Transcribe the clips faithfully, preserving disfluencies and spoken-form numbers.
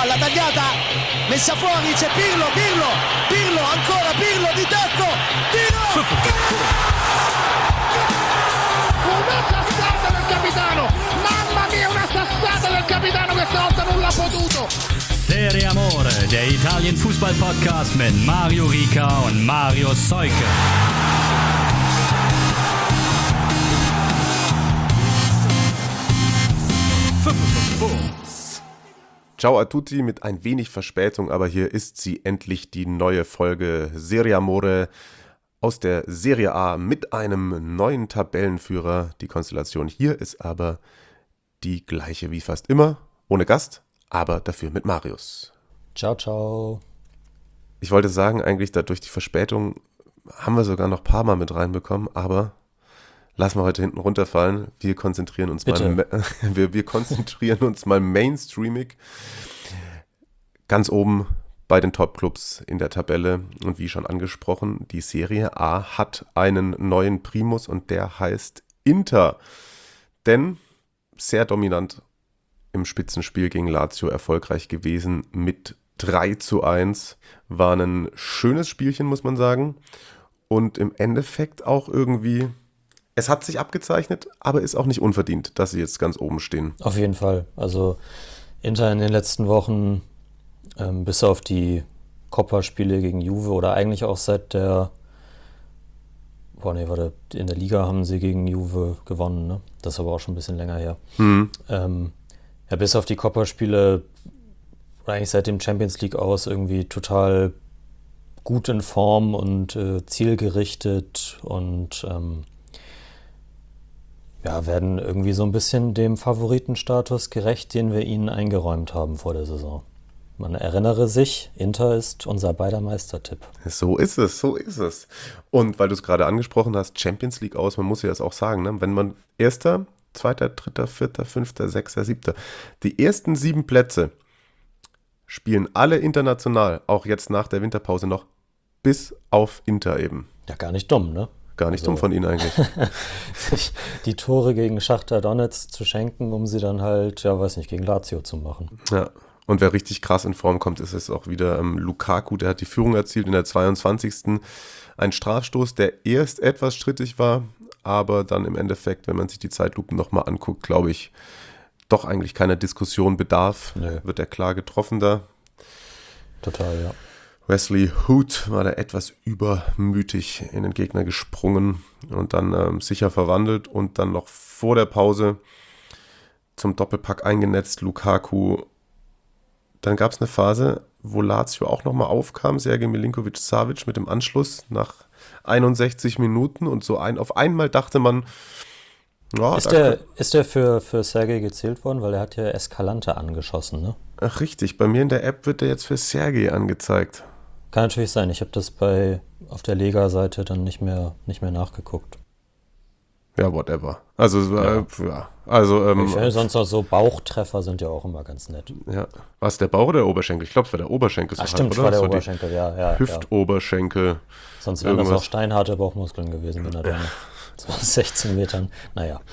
palla tagliata, messa fuori, c'è Pirlo, Pirlo, Pirlo, ancora Pirlo di tacco, tiro! Una sassata del capitano, mamma mia, una sassata del capitano, questa volta non l'ha potuto. Serie Amore, der Italien-Fußball-Podcast mit Mario Rica und Mario Seuke. Ciao a tutti mit ein wenig Verspätung, aber hier ist sie endlich, die neue Folge Serie Amore aus der Serie A mit einem neuen Tabellenführer. Die Konstellation hier ist aber die gleiche wie fast immer, ohne Gast, aber dafür mit Marius. Ciao, ciao. Ich wollte sagen, eigentlich dadurch die Verspätung haben wir sogar noch ein paar Mal mit reinbekommen, aber lassen wir heute hinten runterfallen. Wir konzentrieren uns Bitte. mal wir, wir konzentrieren uns mal mainstreamig ganz oben bei den Top-Clubs in der Tabelle. Und wie schon angesprochen, die Serie A hat einen neuen Primus und der heißt Inter. Denn sehr dominant im Spitzenspiel gegen Lazio erfolgreich gewesen mit drei zu eins. War ein schönes Spielchen, muss man sagen. Und im Endeffekt auch irgendwie, es hat sich abgezeichnet, aber ist auch nicht unverdient, dass sie jetzt ganz oben stehen. Auf jeden Fall. Also Inter in den letzten Wochen, ähm, bis auf die Coppa-Spiele gegen Juve oder eigentlich auch seit der, boah nee, warte, in der Liga haben sie gegen Juve gewonnen, ne? Das ist aber auch schon ein bisschen länger her. Hm. Ähm, ja, bis auf die Coppa-Spiele, eigentlich seit dem Champions League aus irgendwie total gut in Form und äh, zielgerichtet und ähm, ja, werden irgendwie so ein bisschen dem Favoritenstatus gerecht, den wir ihnen eingeräumt haben vor der Saison. Man erinnere sich, Inter ist unser beider Meistertipp. So ist es, so ist es. Und weil du es gerade angesprochen hast, Champions League aus, man muss ja das auch sagen, ne? Wenn man Erster, Zweiter, Dritter, Vierter, Fünfter, Sechster, Siebter, die ersten sieben Plätze spielen alle international, auch jetzt nach der Winterpause noch, bis auf Inter eben. Ja, gar nicht dumm, ne? Gar nicht Also, dumm von ihnen eigentlich. sich die Tore gegen Schachtar Donetsk zu schenken, um sie dann halt, ja, weiß nicht, gegen Lazio zu machen. Ja, und wer richtig krass in Form kommt, ist es auch wieder ähm, Lukaku, der hat die Führung erzielt in der zweiundzwanzigsten Ein Strafstoß, der erst etwas strittig war, aber dann im Endeffekt, wenn man sich die Zeitlupen nochmal anguckt, glaube ich, doch eigentlich keiner Diskussion bedarf. Nö. Wird er klar getroffen da. Total, ja. Wesley Hood war da etwas übermütig in den Gegner gesprungen und dann ähm, sicher verwandelt und dann noch vor der Pause zum Doppelpack eingenetzt, Lukaku. Dann gab es eine Phase, wo Lazio auch nochmal aufkam, Sergej Milinković-Savić mit dem Anschluss nach einundsechzig Minuten und so ein, auf einmal dachte man, ja, Ist da der, kann- ist der für, für Sergej gezählt worden? Weil er hat ja Escalante angeschossen, ne? Ach richtig, bei mir in der App wird der jetzt für Sergej angezeigt. Kann natürlich sein. Ich habe das bei auf der Lega-Seite dann nicht mehr, nicht mehr nachgeguckt. Ja, whatever. Also, ja. Äh, ja. Also, ähm, Ich finde sonst auch so Bauchtreffer sind ja auch immer ganz nett. ja. Was, der Bauch oder der Oberschenkel? Ich glaube, es war der Oberschenkel. Ach so stimmt, halb, war oder? der So die Oberschenkel, ja, ja. ja. Hüftoberschenkel. Sonst wären das irgendwas. auch steinharte Bauchmuskeln gewesen, wenn er dann so aus sechzehn Metern, naja.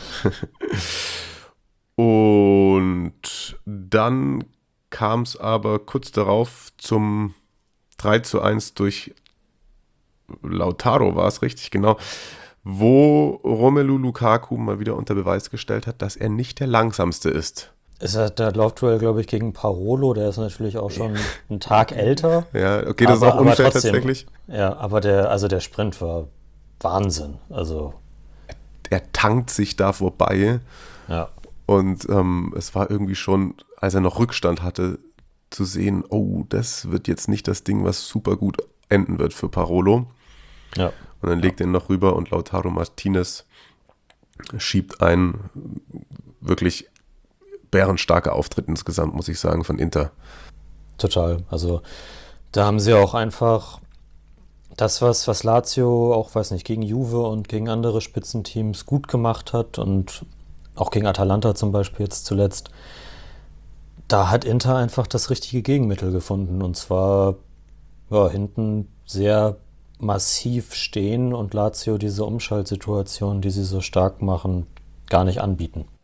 Und dann kam es aber kurz darauf zum drei zu eins durch Lautaro, war es richtig, genau, wo Romelu Lukaku mal wieder unter Beweis gestellt hat, dass er nicht der Langsamste ist. Ist das der Laufduell, glaube ich, gegen Parolo, der ist natürlich auch schon einen Tag älter. Ja, okay, das aber, ist auch unfair aber trotzdem, tatsächlich. Ja, aber der, also der Sprint war Wahnsinn. Also, Er tankt sich da vorbei ja. und ähm, es war irgendwie schon, als er noch Rückstand hatte, zu sehen, oh, das wird jetzt nicht das Ding, was super gut enden wird für Parolo. Ja. Und dann legt er ihn noch rüber und Lautaro Martinez schiebt ein wirklich bärenstarker Auftritt insgesamt, muss ich sagen, von Inter. Total. Also da haben sie auch einfach das, was, was Lazio auch, weiß nicht, gegen Juve und gegen andere Spitzenteams gut gemacht hat und auch gegen Atalanta zum Beispiel jetzt zuletzt, da hat Inter einfach das richtige Gegenmittel gefunden und zwar ja, hinten sehr massiv stehen und Lazio diese Umschaltsituation, die sie so stark machen, gar nicht anbieten.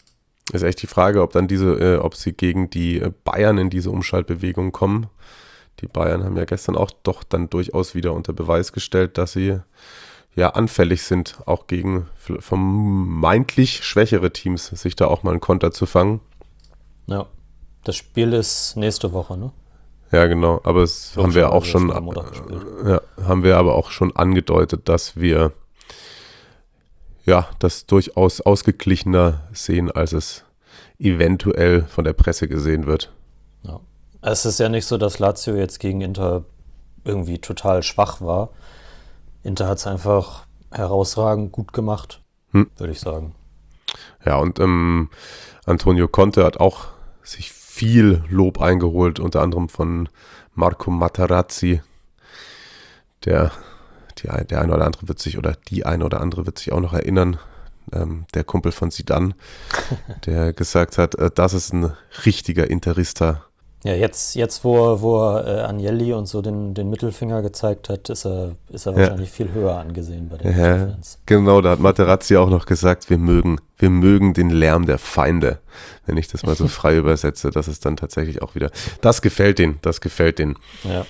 Ist echt die Frage, ob dann diese, äh, ob sie gegen die Bayern in diese Umschaltbewegung kommen. Die Bayern haben ja gestern auch doch dann durchaus wieder unter Beweis gestellt, dass sie ja anfällig sind, auch gegen vermeintlich schwächere Teams, sich da auch mal einen Konter zu fangen. Ja, das Spiel ist nächste Woche, ne? Ja, genau, aber es haben wir auch schon, äh, ja, haben wir aber auch schon angedeutet, dass wir ja, das durchaus ausgeglichener sehen, als es eventuell von der Presse gesehen wird. Ja. Es ist ja nicht so, dass Lazio jetzt gegen Inter irgendwie total schwach war. Inter hat es einfach herausragend gut gemacht, hm. würde ich sagen. Ja, und ähm, Antonio Conte hat auch sich viel Lob eingeholt, unter anderem von Marco Materazzi, der Die, der eine oder andere wird sich, oder die eine oder andere wird sich auch noch erinnern, ähm, der Kumpel von Zidane, der gesagt hat, äh, das ist ein richtiger Interista. Ja, jetzt, jetzt wo, wo er äh, Agnelli und so den, den Mittelfinger gezeigt hat, ist er, ist er wahrscheinlich ja. viel höher angesehen bei den ja, Fans. Genau, da hat Materazzi auch noch gesagt, wir mögen, wir mögen den Lärm der Feinde. Wenn ich das mal so frei übersetze, das ist dann tatsächlich auch wieder, das gefällt denen, das gefällt denen. Ja, ja.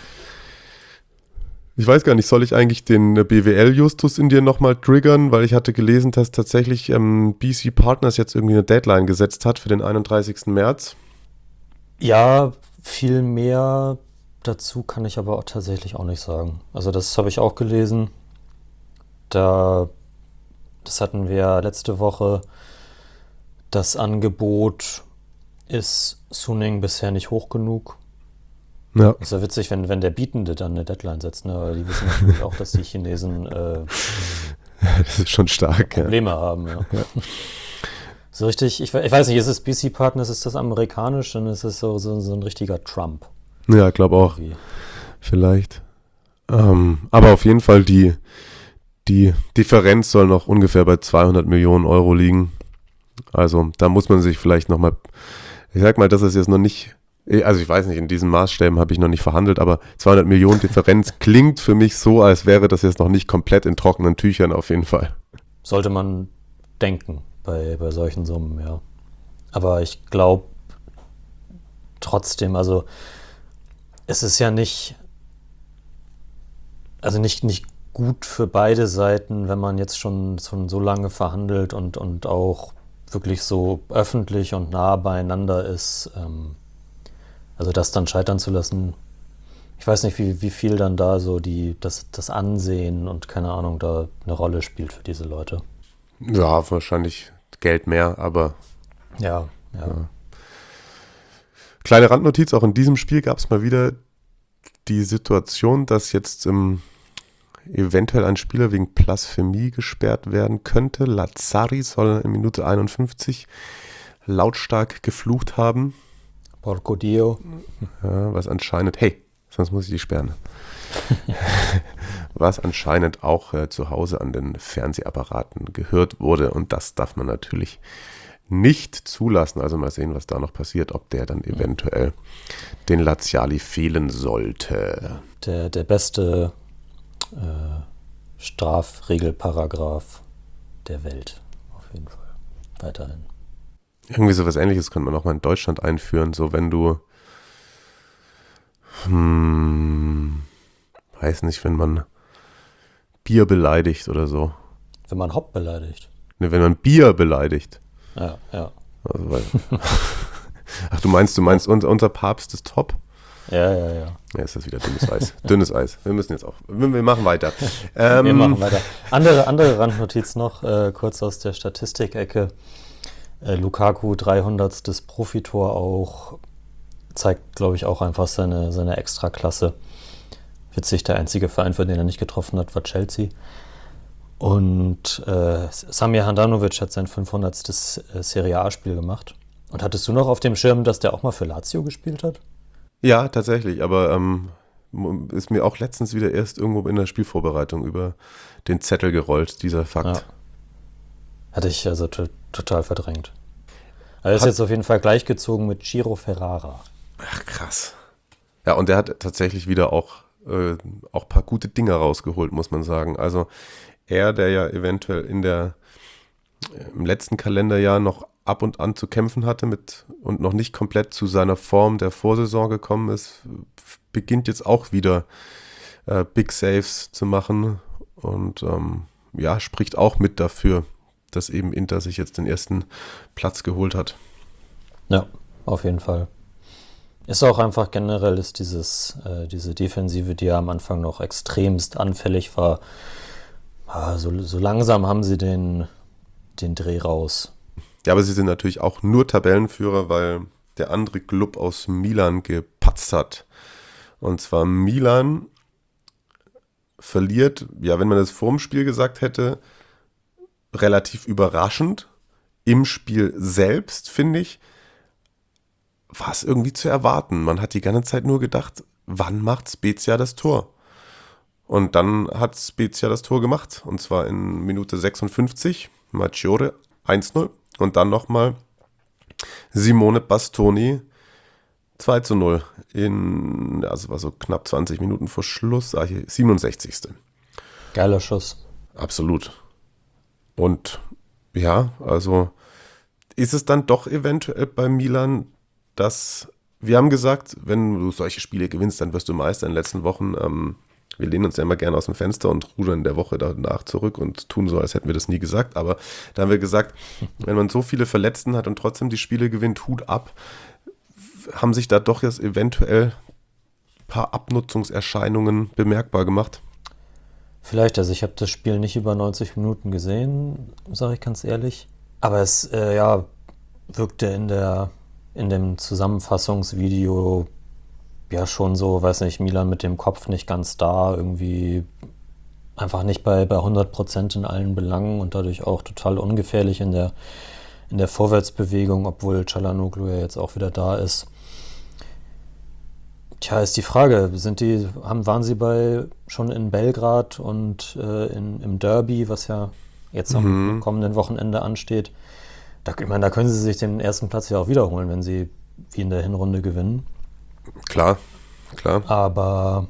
Ich weiß gar nicht, soll ich eigentlich den B W L-Justus in dir nochmal triggern, weil ich hatte gelesen, dass tatsächlich ähm, B C Partners jetzt irgendwie eine Deadline gesetzt hat für den einunddreißigsten März. Ja, viel mehr dazu kann ich aber auch tatsächlich auch nicht sagen. Also das habe ich auch gelesen. Da, das hatten wir letzte Woche. Das Angebot ist Suning bisher nicht hoch genug. Ja. Ist ja witzig, wenn, wenn der Bietende dann eine Deadline setzt, ne? Weil die wissen natürlich auch, dass die Chinesen äh, das ist schon stark, Probleme ja. haben. Ja. Ja. So richtig, ich, ich weiß nicht, ist es B C Partners, ist das amerikanisch, dann ist es so, so, so ein richtiger Trump. Ja, glaube auch. Irgendwie. Vielleicht. Ähm, aber auf jeden Fall, die, die Differenz soll noch ungefähr bei zweihundert Millionen Euro liegen. Also da muss man sich vielleicht nochmal, ich sag mal, das ist jetzt noch nicht, also ich weiß nicht, in diesen Maßstäben habe ich noch nicht verhandelt, aber zweihundert Millionen Differenz klingt für mich so, als wäre das jetzt noch nicht komplett in trockenen Tüchern auf jeden Fall. Sollte man denken bei, bei solchen Summen, ja. Aber ich glaube trotzdem, also es ist ja nicht, also nicht, nicht gut für beide Seiten, wenn man jetzt schon, schon so lange verhandelt und, und auch wirklich so öffentlich und nah beieinander ist, ähm, also das dann scheitern zu lassen. Ich weiß nicht, wie, wie viel dann da so die, das, das Ansehen und keine Ahnung da eine Rolle spielt für diese Leute. Ja, wahrscheinlich Geld mehr, aber ja, ja. ja. Kleine Randnotiz, auch in diesem Spiel gab es mal wieder die Situation, dass jetzt ähm, eventuell ein Spieler wegen Blasphemie gesperrt werden könnte. Lazzari soll in Minute einundfünfzig lautstark geflucht haben. Porco Dio. Ja, was anscheinend, hey, sonst muss ich die sperren. Was anscheinend auch äh, zu Hause an den Fernsehapparaten gehört wurde. Und das darf man natürlich nicht zulassen. Also mal sehen, was da noch passiert, ob der dann eventuell den Laziali fehlen sollte. Der, der beste äh, Strafregelparagraph der Welt, auf jeden Fall. Weiterhin. Irgendwie sowas Ähnliches könnte man auch mal in Deutschland einführen. So wenn du, hm, weiß nicht, wenn man Bier beleidigt oder so. Wenn man Hopp beleidigt. Ne, wenn man Bier beleidigt. Ja, ja. Also, weil, ach, du meinst, du meinst, unser, unser Papst ist top? Ja, ja, ja. Ja, ist das wieder dünnes Eis. Dünnes Eis. Wir müssen jetzt auch, wir, wir machen weiter. Ähm, wir machen weiter. Andere, andere Randnotiz noch, äh, kurz aus der Statistikecke. Äh, Lukaku, dreihundertstes Profitor auch, zeigt, glaube ich, auch einfach seine, seine Extraklasse. Witzig, der einzige Verein, für den er nicht getroffen hat, war Chelsea. Und äh, Samir Handanovic hat sein fünfhundertstes Äh, Serie A-Spiel gemacht. Und hattest du noch auf dem Schirm, dass der auch mal für Lazio gespielt hat? Ja, tatsächlich, aber ähm, ist mir auch letztens wieder erst irgendwo in der Spielvorbereitung über den Zettel gerollt, dieser Fakt. Ja. Hatte ich also t- total verdrängt. Er ist hat, jetzt auf jeden Fall gleichgezogen mit Ciro Ferrara. Ach, krass. Ja, und der hat tatsächlich wieder auch äh, auch ein paar gute Dinge rausgeholt, muss man sagen. Also er, der ja eventuell in der im letzten Kalenderjahr noch ab und an zu kämpfen hatte mit und noch nicht komplett zu seiner Form der Vorsaison gekommen ist, beginnt jetzt auch wieder äh, Big Saves zu machen und ähm, ja, spricht auch mit dafür, dass eben Inter sich jetzt den ersten Platz geholt hat. Ja, auf jeden Fall. Ist auch einfach generell ist dieses, äh, diese Defensive, die ja am Anfang noch extremst anfällig war, ah, so, so langsam haben sie den, den Dreh raus. Ja, aber sie sind natürlich auch nur Tabellenführer, weil der andere Club aus Milan gepatzt hat. Und zwar Milan verliert, ja, wenn man das vor dem Spiel gesagt hätte, relativ überraschend. Im Spiel selbst, finde ich, war es irgendwie zu erwarten. Man hat die ganze Zeit nur gedacht, wann macht Spezia das Tor? Und dann hat Spezia das Tor gemacht. Und zwar in Minute sechsundfünfzig, Maggiore eins null. Und dann nochmal Simone Bastoni zwei zu null. In, also war so knapp zwanzig Minuten vor Schluss. Ah, hier, siebenundsechzigste Geiler Schuss. Absolut. Und ja, also ist es dann doch eventuell bei Milan, dass, wir haben gesagt, wenn du solche Spiele gewinnst, dann wirst du Meister. In den letzten Wochen, ähm, wir lehnen uns ja immer gerne aus dem Fenster und rudern in der Woche danach zurück und tun so, als hätten wir das nie gesagt. Aber da haben wir gesagt, wenn man so viele Verletzten hat und trotzdem die Spiele gewinnt, Hut ab, haben sich da doch jetzt eventuell ein paar Abnutzungserscheinungen bemerkbar gemacht. Vielleicht, also ich habe das Spiel nicht über neunzig Minuten gesehen, sage ich ganz ehrlich. Aber es, äh, ja, wirkte in der, in dem Zusammenfassungsvideo ja schon so, weiß nicht, Milan mit dem Kopf nicht ganz da, irgendwie einfach nicht bei, bei hundert Prozent in allen Belangen und dadurch auch total ungefährlich in der, in der Vorwärtsbewegung, obwohl Çalhanoğlu ja jetzt auch wieder da ist. Tja, ist die Frage, sind die, haben, waren sie bei schon in Belgrad und äh, in, im Derby, was ja jetzt am mhm. kommenden Wochenende ansteht? Da, ich meine, da können sie sich den ersten Platz ja auch wiederholen, wenn sie wie in der Hinrunde gewinnen. Klar, klar. Aber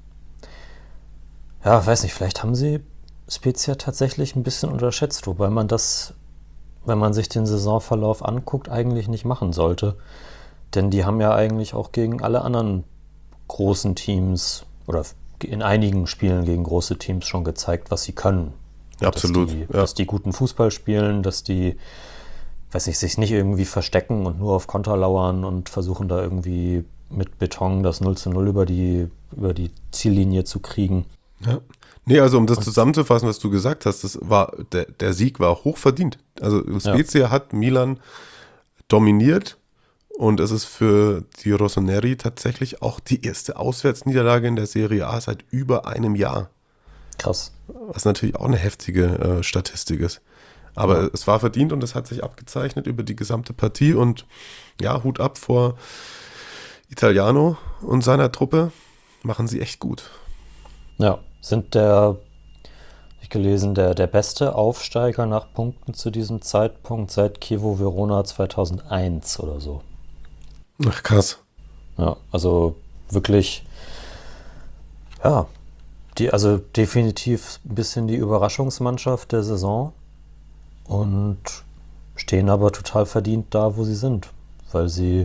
ja, weiß nicht, vielleicht haben sie Spezia tatsächlich ein bisschen unterschätzt, wobei man das, wenn man sich den Saisonverlauf anguckt, eigentlich nicht machen sollte. Denn die haben ja eigentlich auch gegen alle anderen großen Teams oder in einigen Spielen gegen große Teams schon gezeigt, was sie können. Ja, absolut. Dass die, ja. dass die guten Fußball spielen, dass die, weiß ich, sich nicht irgendwie verstecken und nur auf Konter lauern und versuchen da irgendwie mit Beton das null zu null über die, über die Ziellinie zu kriegen. Ja. Nee, also um das zusammenzufassen, was du gesagt hast, das war, der, der Sieg war hochverdient. Also Spezia ja. hat Milan dominiert und es ist für die Rossoneri tatsächlich auch die erste Auswärtsniederlage in der Serie A seit über einem Jahr. Krass. Was natürlich auch eine heftige äh, Statistik ist. Aber ja. es war verdient und es hat sich abgezeichnet über die gesamte Partie und ja, Hut ab vor Italiano und seiner Truppe, machen sie echt gut. Ja, sind der, ich gelesen, der, der beste Aufsteiger nach Punkten zu diesem Zeitpunkt seit Chievo Verona zweitausendeins oder so. Ach, krass. Ja, also wirklich, ja, die, also definitiv ein bisschen die Überraschungsmannschaft der Saison und stehen aber total verdient da, wo sie sind, weil sie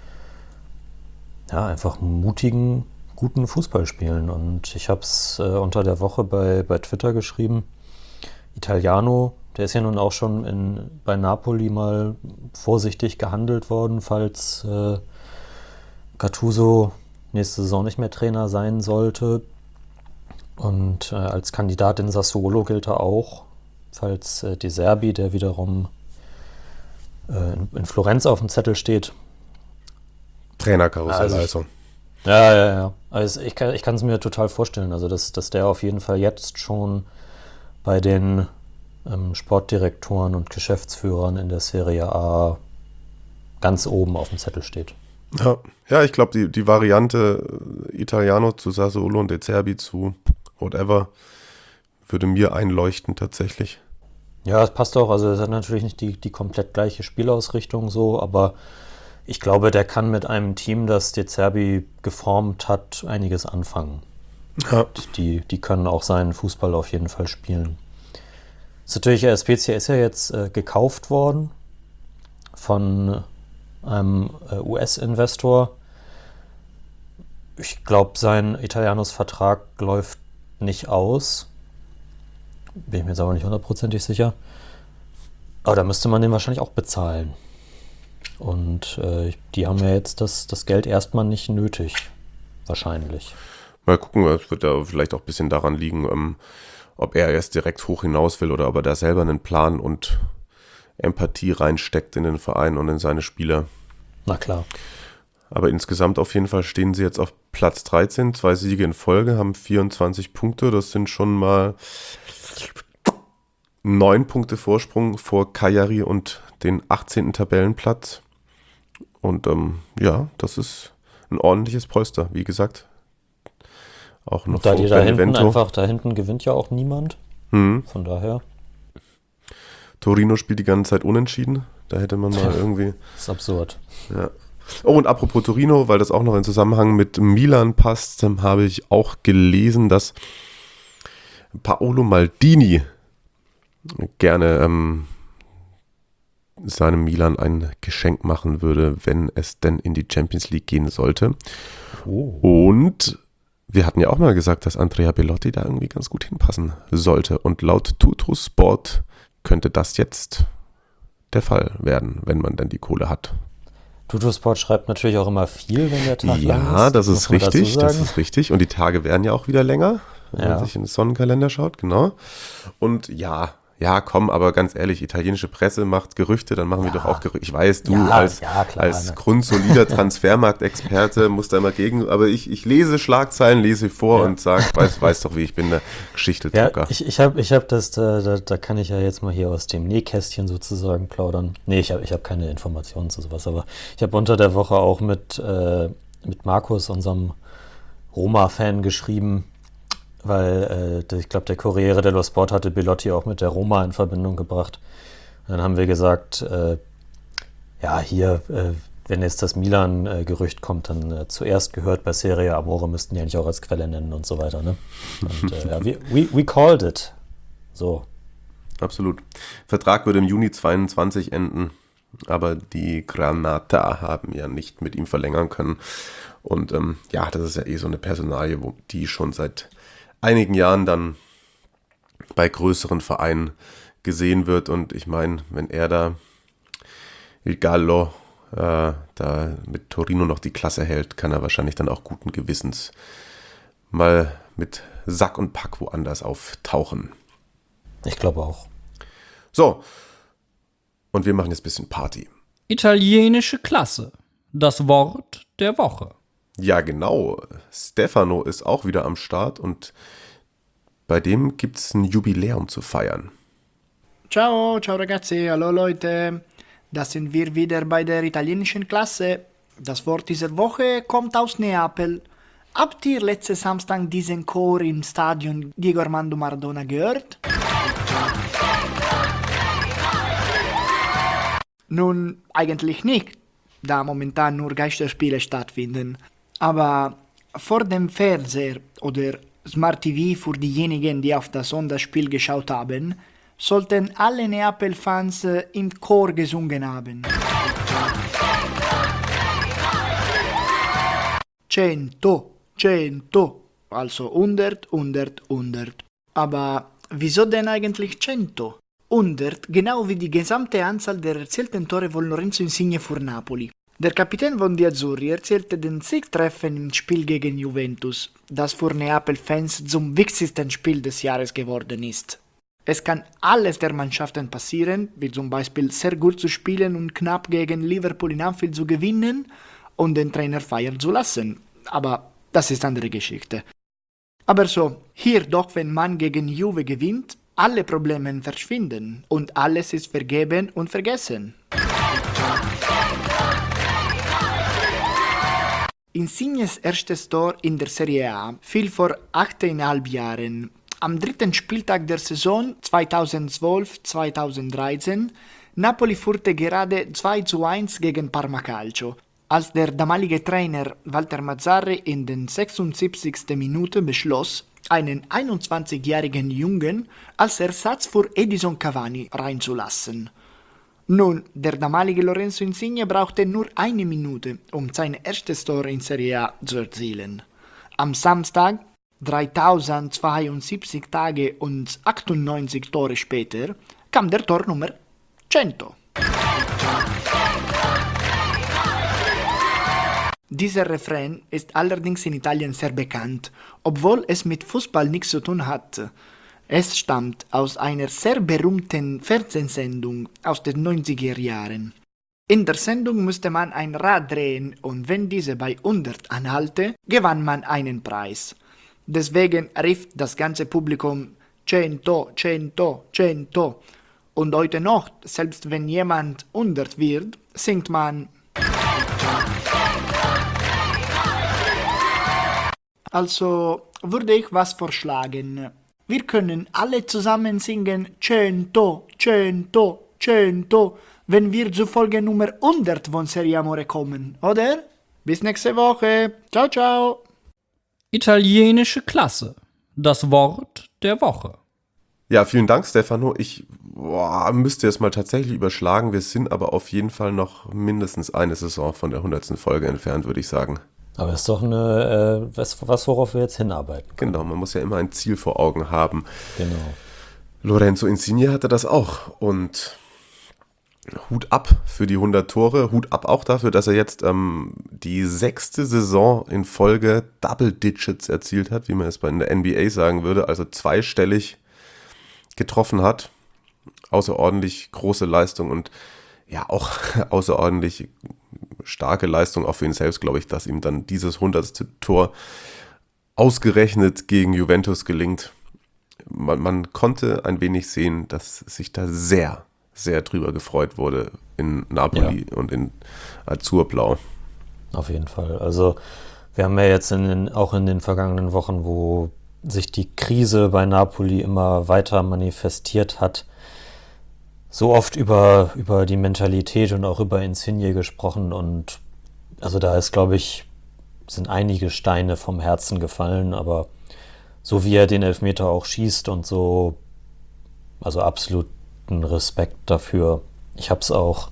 ja einfach mutigen, guten Fußball spielen. Und ich habe es äh, unter der Woche bei, bei Twitter geschrieben, Italiano, der ist ja nun auch schon in, bei Napoli mal vorsichtig gehandelt worden, falls äh, Gattuso nächste Saison nicht mehr Trainer sein sollte. Und äh, als Kandidat in Sassuolo gilt er auch, falls äh, De Zerbi, der wiederum äh, in, in Florenz auf dem Zettel steht. Trainerkarussell also. also. Ja, ja, ja. Also ich kann ich kann es mir total vorstellen, also dass, dass der auf jeden Fall jetzt schon bei den ähm, Sportdirektoren und Geschäftsführern in der Serie A ganz oben auf dem Zettel steht. Ja, ja, ich glaube, die, die Variante Italiano zu Sassuolo und De Zerbi zu whatever würde mir einleuchten tatsächlich. Ja, es passt auch. Also es hat natürlich nicht die, die komplett gleiche Spielausrichtung so, aber ich glaube, der kann mit einem Team, das De Zerbi geformt hat, einiges anfangen. Ja. Die, die können auch seinen Fußball auf jeden Fall spielen. Ist natürlich, Spezia ist ja jetzt äh, gekauft worden von einem äh, U S-Investor. Ich glaube, sein Italianos-Vertrag läuft nicht aus. Bin ich mir jetzt aber nicht hundertprozentig sicher. Aber da müsste man den wahrscheinlich auch bezahlen. Und äh, die haben ja jetzt das, das Geld erstmal nicht nötig. Wahrscheinlich. Mal gucken, es wird ja vielleicht auch ein bisschen daran liegen, ähm, ob er erst direkt hoch hinaus will oder ob er da selber einen Plan und Empathie reinsteckt in den Verein und in seine Spieler. Na klar. Aber insgesamt auf jeden Fall stehen sie jetzt auf Platz dreizehn, zwei Siege in Folge, haben vierundzwanzig Punkte. Das sind schon mal neun Punkte Vorsprung vor Cagliari und den achtzehnten Tabellenplatz. Und ähm, ja, das ist ein ordentliches Polster, wie gesagt. Auch noch und da die da hinten Benevento. einfach, da hinten gewinnt ja auch niemand. Hm. Von daher. Torino spielt die ganze Zeit unentschieden. Da hätte man mal irgendwie... Das ist absurd. Ja. Oh, und apropos Torino, weil das auch noch in Zusammenhang mit Milan passt, habe ich auch gelesen, dass Paolo Maldini gerne ähm, seinem Milan ein Geschenk machen würde, wenn es denn in die Champions League gehen sollte. Oh. Und wir hatten ja auch mal gesagt, dass Andrea Belotti da irgendwie ganz gut hinpassen sollte. Und laut Tuttosport könnte das jetzt der Fall werden, wenn man denn die Kohle hat. Tuttosport schreibt natürlich auch immer viel, wenn der Tag lang ist. Ja, das ist muss man richtig, dazu das sagen. ist richtig. Und die Tage werden ja auch wieder länger, wenn Ja. man sich in den Sonnenkalender schaut, genau. Und ja, ja, komm, aber ganz ehrlich, italienische Presse macht Gerüchte, dann machen wir doch auch Gerüchte. Ich weiß, du Ja, als, ja, klar, als ne. grundsolider Transfermarktexperte musst da immer gegen, aber ich, ich lese Schlagzeilen, lese vor Ja. und sag, weiß, weiß doch, wie ich bin, der Ja, Geschichteldrucker. ich, ich habe ich hab das, da, da, da kann ich ja jetzt mal hier aus dem Nähkästchen sozusagen plaudern. Nee, ich habe ich hab keine Informationen zu sowas, aber ich habe unter der Woche auch mit, äh, mit Markus, unserem Roma-Fan, geschrieben, weil äh, ich glaube, der Corriere dello Sport hatte Belotti auch mit der Roma in Verbindung gebracht. Und dann haben wir gesagt, äh, ja, hier, äh, wenn jetzt das Milan-Gerücht kommt, dann äh, zuerst gehört bei Serie Amore, müssten die eigentlich auch als Quelle nennen und so weiter. Ne? Und äh, ja, we, we, we called it. So. Absolut. Vertrag würde im Juni zweiundzwanzig enden, aber die Granata haben ja nicht mit ihm verlängern können. Und ähm, ja, das ist ja eh so eine Personalie, wo die schon seit einigen Jahren dann bei größeren Vereinen gesehen wird. Und ich meine, wenn er da Il Gallo äh, da mit Torino noch die Klasse hält, kann er wahrscheinlich dann auch guten Gewissens mal mit Sack und Pack woanders auftauchen. Ich glaube auch. So, und wir machen jetzt ein bisschen Party. Italienische Klasse. Das Wort der Woche. Ja, genau. Stefano ist auch wieder am Start und bei dem gibt es ein Jubiläum zu feiern. Ciao, ciao ragazzi, hallo Leute. Da sind wir wieder bei der italienischen Klasse. Das Wort dieser Woche kommt aus Neapel. Habt ihr letzten Samstag diesen Chor im Stadion Diego Armando Maradona gehört? Nun, eigentlich nicht, da momentan nur Geisterspiele stattfinden. Aber vor dem Fernseher oder Smart T V für diejenigen, die auf das Sonderspiel geschaut haben, sollten alle Neapel-Fans äh, im Chor gesungen haben. Cento, cento, also hundert, hundert, hundert. Aber wieso denn eigentlich cento? hundert, genau wie die gesamte Anzahl der erzielten Tore von Lorenzo Insigne für Napoli. Der Kapitän von die Azzurri erzielte den Siegtreffer im Spiel gegen Juventus, das für Neapel-Fans zum wichtigsten Spiel des Jahres geworden ist. Es kann alles der Mannschaften passieren, wie zum Beispiel sehr gut zu spielen und knapp gegen Liverpool in Anfield zu gewinnen und den Trainer feiern zu lassen. Aber das ist andere Geschichte. Aber so, hier doch, wenn man gegen Juve gewinnt, alle Probleme verschwinden und alles ist vergeben und vergessen. Insignes erstes Tor in der Serie A fiel vor achteinhalb Jahren. Am dritten Spieltag der Saison zweitausendzwölf zweitausenddreizehn Napoli führte gerade zwei zu eins gegen Parma Calcio, als der damalige Trainer Walter Mazzarri in den sechsundsiebzigsten Minute beschloss, einen einundzwanzigjährigen Jungen als Ersatz für Edison Cavani reinzulassen. Nun, der damalige Lorenzo Insigne brauchte nur eine Minute, um sein erstes Tor in Serie A zu erzielen. Am Samstag, dreitausendzweiundsiebzig Tage und achtundneunzig Tore später, kam der Tor Nummer cento. Dieser Refrain ist allerdings in Italien sehr bekannt, obwohl es mit Fußball nichts zu tun hat. Es stammt aus einer sehr berühmten Fernsehsendung aus den neunziger Jahren. In der Sendung musste man ein Rad drehen und wenn diese bei hundert anhalte, gewann man einen Preis. Deswegen rief das ganze Publikum cento, cento, cento. Und heute noch, selbst wenn jemand hundert wird, singt man. Also würde ich was vorschlagen. Wir können alle zusammen singen cento, cento, cento, wenn wir zu Folge Nummer hundert von Serie Amore kommen, oder? Bis nächste Woche. Ciao, ciao. Italienische Klasse. Das Wort der Woche. Ja, vielen Dank, Stefano. Ich boah, müsste jetzt mal tatsächlich überschlagen. Wir sind aber auf jeden Fall noch mindestens eine Saison von der hundertsten Folge entfernt, würde ich sagen. Aber das ist doch eine, äh, was, was, worauf wir jetzt hinarbeiten können. Genau, man muss ja immer ein Ziel vor Augen haben. Genau. Lorenzo Insigne hatte das auch und Hut ab für die hundert Tore, Hut ab auch dafür, dass er jetzt ähm, die sechste Saison in Folge Double Digits erzielt hat, wie man es in der N B A sagen würde, also zweistellig getroffen hat. Außerordentlich große Leistung und ja auch außerordentlich starke Leistung auch für ihn selbst, glaube ich, dass ihm dann dieses hundertste Tor ausgerechnet gegen Juventus gelingt. Man, man konnte ein wenig sehen, dass sich da sehr, sehr drüber gefreut wurde in Napoli ja. und in Azurblau. Auf jeden Fall. Also wir haben ja jetzt in den, auch in den vergangenen Wochen, wo sich die Krise bei Napoli immer weiter manifestiert hat, so oft über, über die Mentalität und auch über Insigne gesprochen und also da ist, glaube ich, sind einige Steine vom Herzen gefallen, aber so wie er den Elfmeter auch schießt und so, also absoluten Respekt dafür. Ich habe es auch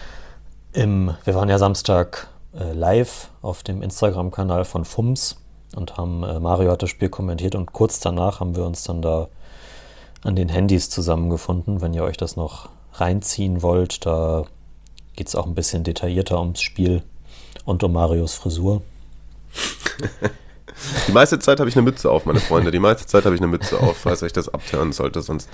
im, wir waren ja Samstag äh, live auf dem Instagram-Kanal von F U M S und haben, äh, Mario hat das Spiel kommentiert und kurz danach haben wir uns dann da an den Handys zusammengefunden, wenn ihr euch das noch reinziehen wollt. Da geht es auch ein bisschen detaillierter ums Spiel und um Marios Frisur. Die meiste Zeit habe ich eine Mütze auf, meine Freunde. Die meiste Zeit habe ich eine Mütze auf, falls euch das abtören sollte, sonst...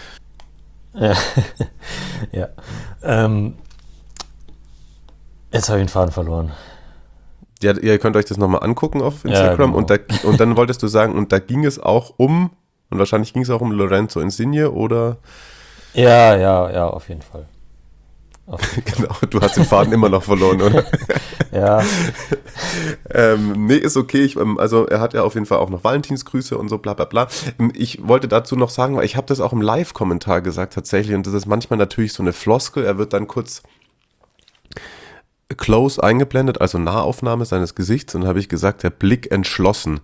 ja. Ähm, jetzt habe ich den Faden verloren. Ja, ihr könnt euch das nochmal angucken auf Instagram. Ja, genau. und, da, und dann wolltest du sagen, und da ging es auch um... Und wahrscheinlich ging es auch um Lorenzo Insigne, oder? Ja, ja, ja, auf jeden Fall. Auf jeden Fall. Genau, du hast den Faden immer noch verloren, oder? Ja. ähm, nee, ist okay. Ich, also er hat ja auf jeden Fall auch noch Valentinsgrüße und so, bla bla bla. Ich wollte dazu noch sagen, weil ich habe das auch im Live-Kommentar gesagt tatsächlich, und das ist manchmal natürlich so eine Floskel. Er wird dann kurz close eingeblendet, also Nahaufnahme seines Gesichts, und habe ich gesagt, der Blick entschlossen.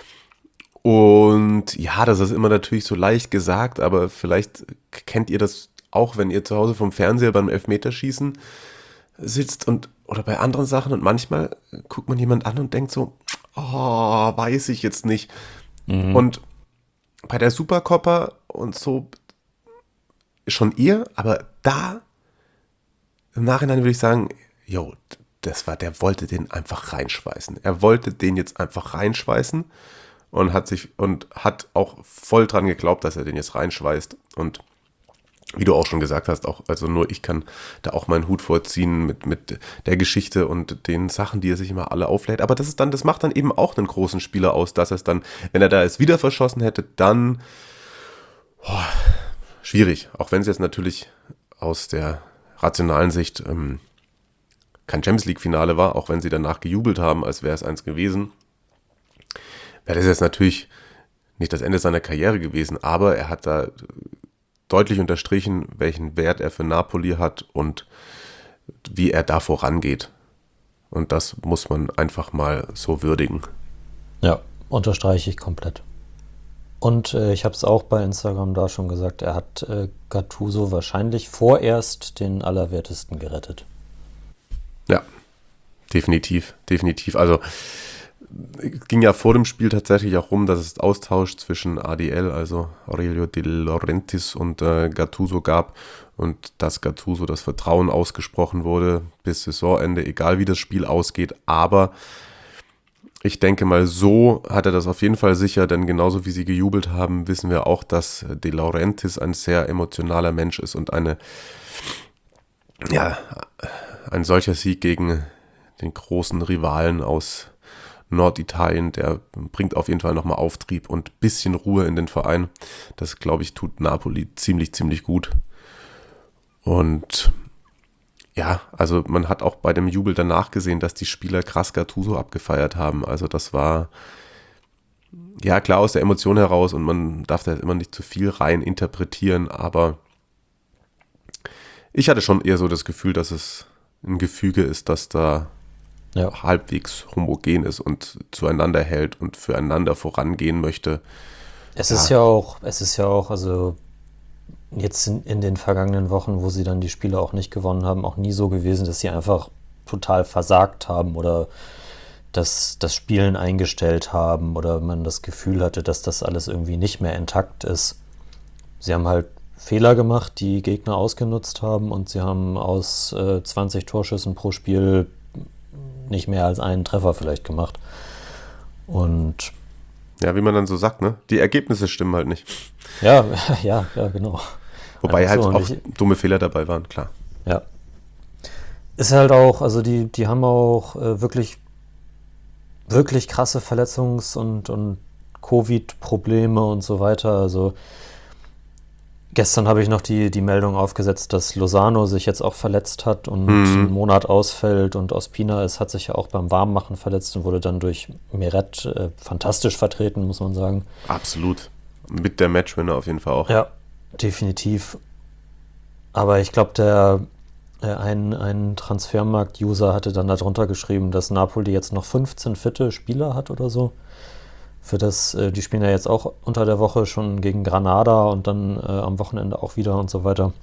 Und ja, das ist immer natürlich so leicht gesagt, aber vielleicht kennt ihr das auch, wenn ihr zu Hause vom Fernseher beim Elfmeterschießen sitzt und oder bei anderen Sachen und manchmal guckt man jemand an und denkt so, oh, weiß ich jetzt nicht. Mhm. Und bei der Supercoppa und so schon ihr, aber da im Nachhinein würde ich sagen, jo, das war, der wollte den einfach reinschweißen. Er wollte den jetzt einfach reinschweißen. Und hat sich und hat auch voll dran geglaubt, dass er den jetzt reinschweißt. Und wie du auch schon gesagt hast, auch, also nur ich kann da auch meinen Hut vorziehen mit, mit der Geschichte und den Sachen, die er sich immer alle auflädt. Aber das ist dann, das macht dann eben auch einen großen Spieler aus, dass er es dann, wenn er da es wieder verschossen hätte, dann oh, schwierig. Auch wenn es jetzt natürlich aus der rationalen Sicht ähm, kein Champions-League-Finale war, auch wenn sie danach gejubelt haben, als wäre es eins gewesen. Wäre das jetzt natürlich nicht das Ende seiner Karriere gewesen, aber er hat da deutlich unterstrichen, welchen Wert er für Napoli hat und wie er da vorangeht. Und das muss man einfach mal so würdigen. Ja, unterstreiche ich komplett. Und äh, ich habe es auch bei Instagram da schon gesagt, er hat äh, Gattuso wahrscheinlich vorerst den Allerwertesten gerettet. Ja, definitiv, definitiv. Also ging ja vor dem Spiel tatsächlich auch rum, dass es Austausch zwischen A D L, also Aurelio De Laurentiis und äh, Gattuso gab und dass Gattuso das Vertrauen ausgesprochen wurde bis Saisonende, egal wie das Spiel ausgeht, aber ich denke mal, so hat er das auf jeden Fall sicher, denn genauso wie sie gejubelt haben, wissen wir auch, dass De Laurentiis ein sehr emotionaler Mensch ist und eine, ja, ein solcher Sieg gegen den großen Rivalen aus Norditalien, der bringt auf jeden Fall nochmal Auftrieb und ein bisschen Ruhe in den Verein. Das, glaube ich, tut Napoli ziemlich, ziemlich gut. Und ja, also man hat auch bei dem Jubel danach gesehen, dass die Spieler krass Gattuso abgefeiert haben. Also das war, ja klar, aus der Emotion heraus und man darf da immer nicht zu viel rein interpretieren, aber ich hatte schon eher so das Gefühl, dass es ein Gefüge ist, das da ja halbwegs homogen ist und zueinander hält und füreinander vorangehen möchte. Es ja. ist ja auch, es ist ja auch, also jetzt in, in den vergangenen Wochen, wo sie dann die Spiele auch nicht gewonnen haben, auch nie so gewesen, dass sie einfach total versagt haben oder dass das Spielen eingestellt haben oder man das Gefühl hatte, dass das alles irgendwie nicht mehr intakt ist. Sie haben halt Fehler gemacht, die Gegner ausgenutzt haben und sie haben aus äh, zwanzig Torschüssen pro Spiel nicht mehr als einen Treffer vielleicht gemacht. Und ja, wie man dann so sagt, ne? Die Ergebnisse stimmen halt nicht. Ja, ja, ja, genau. Wobei halt so, auch ich, dumme Fehler dabei waren, klar. Ja. Ist halt auch, also die, die haben auch äh, wirklich, wirklich krasse Verletzungs- und, und Covid-Probleme und so weiter. Also gestern habe ich noch die, die Meldung aufgesetzt, dass Lozano sich jetzt auch verletzt hat und mhm. einen Monat ausfällt und Ospina ist, hat sich ja auch beim Warmmachen verletzt und wurde dann durch Meret äh, fantastisch vertreten, muss man sagen. Absolut. Mit der Matchwinner auf jeden Fall auch. Ja, definitiv. Aber ich glaube, der äh, ein, ein Transfermarkt-User hatte dann darunter geschrieben, dass Napoli jetzt noch fünfzehn fitte Spieler hat oder so. Für das, äh, die spielen ja jetzt auch unter der Woche schon gegen Granada und dann äh, am Wochenende auch wieder und so weiter.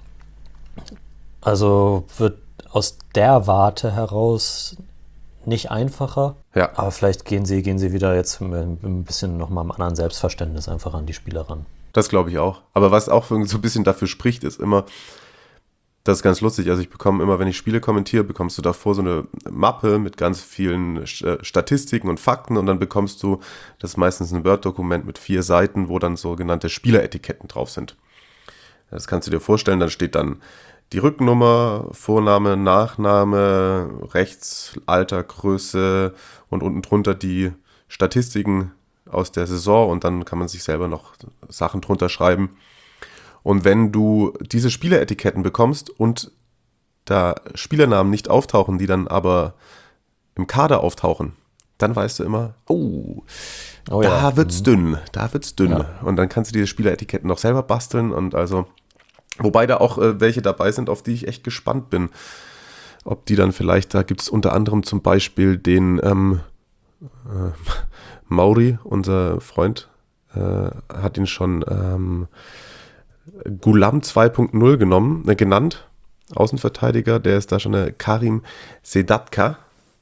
Also wird aus der Warte heraus nicht einfacher. Ja. Aber vielleicht gehen sie, gehen sie wieder jetzt ein bisschen nochmal am anderen Selbstverständnis einfach an die Spieler ran. Das glaube ich auch. Aber was auch so ein bisschen dafür spricht, ist immer, das ist ganz lustig, also ich bekomme immer, wenn ich Spiele kommentiere, bekommst du davor so eine Mappe mit ganz vielen Statistiken und Fakten und dann bekommst du, das ist meistens ein Word-Dokument mit vier Seiten, wo dann sogenannte Spieleretiketten drauf sind. Das kannst du dir vorstellen, dann steht dann die Rückennummer, Vorname, Nachname, rechts, Alter, Größe und unten drunter die Statistiken aus der Saison und dann kann man sich selber noch Sachen drunter schreiben. Und wenn du diese Spieleretiketten bekommst und da Spielernamen nicht auftauchen, die dann aber im Kader auftauchen, dann weißt du immer, oh, oh da ja. wird's mhm. dünn, da wird's dünn. Ja. Und dann kannst du diese Spieleretiketten noch selber basteln und also, wobei da auch äh, welche dabei sind, auf die ich echt gespannt bin. Ob die dann vielleicht, da gibt es unter anderem zum Beispiel den ähm, äh, Mauri, unser Freund, äh, hat ihn schon ähm, Gulam zwei Punkt null genommen, äh, genannt, Außenverteidiger, der ist da schon eine Karim Sedatka,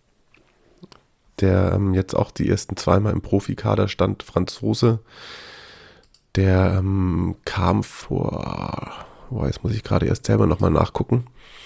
der ähm, jetzt auch die ersten zweimal im Profikader stand, Franzose, der ähm, kam vor, oh, jetzt muss ich gerade erst selber nochmal nachgucken,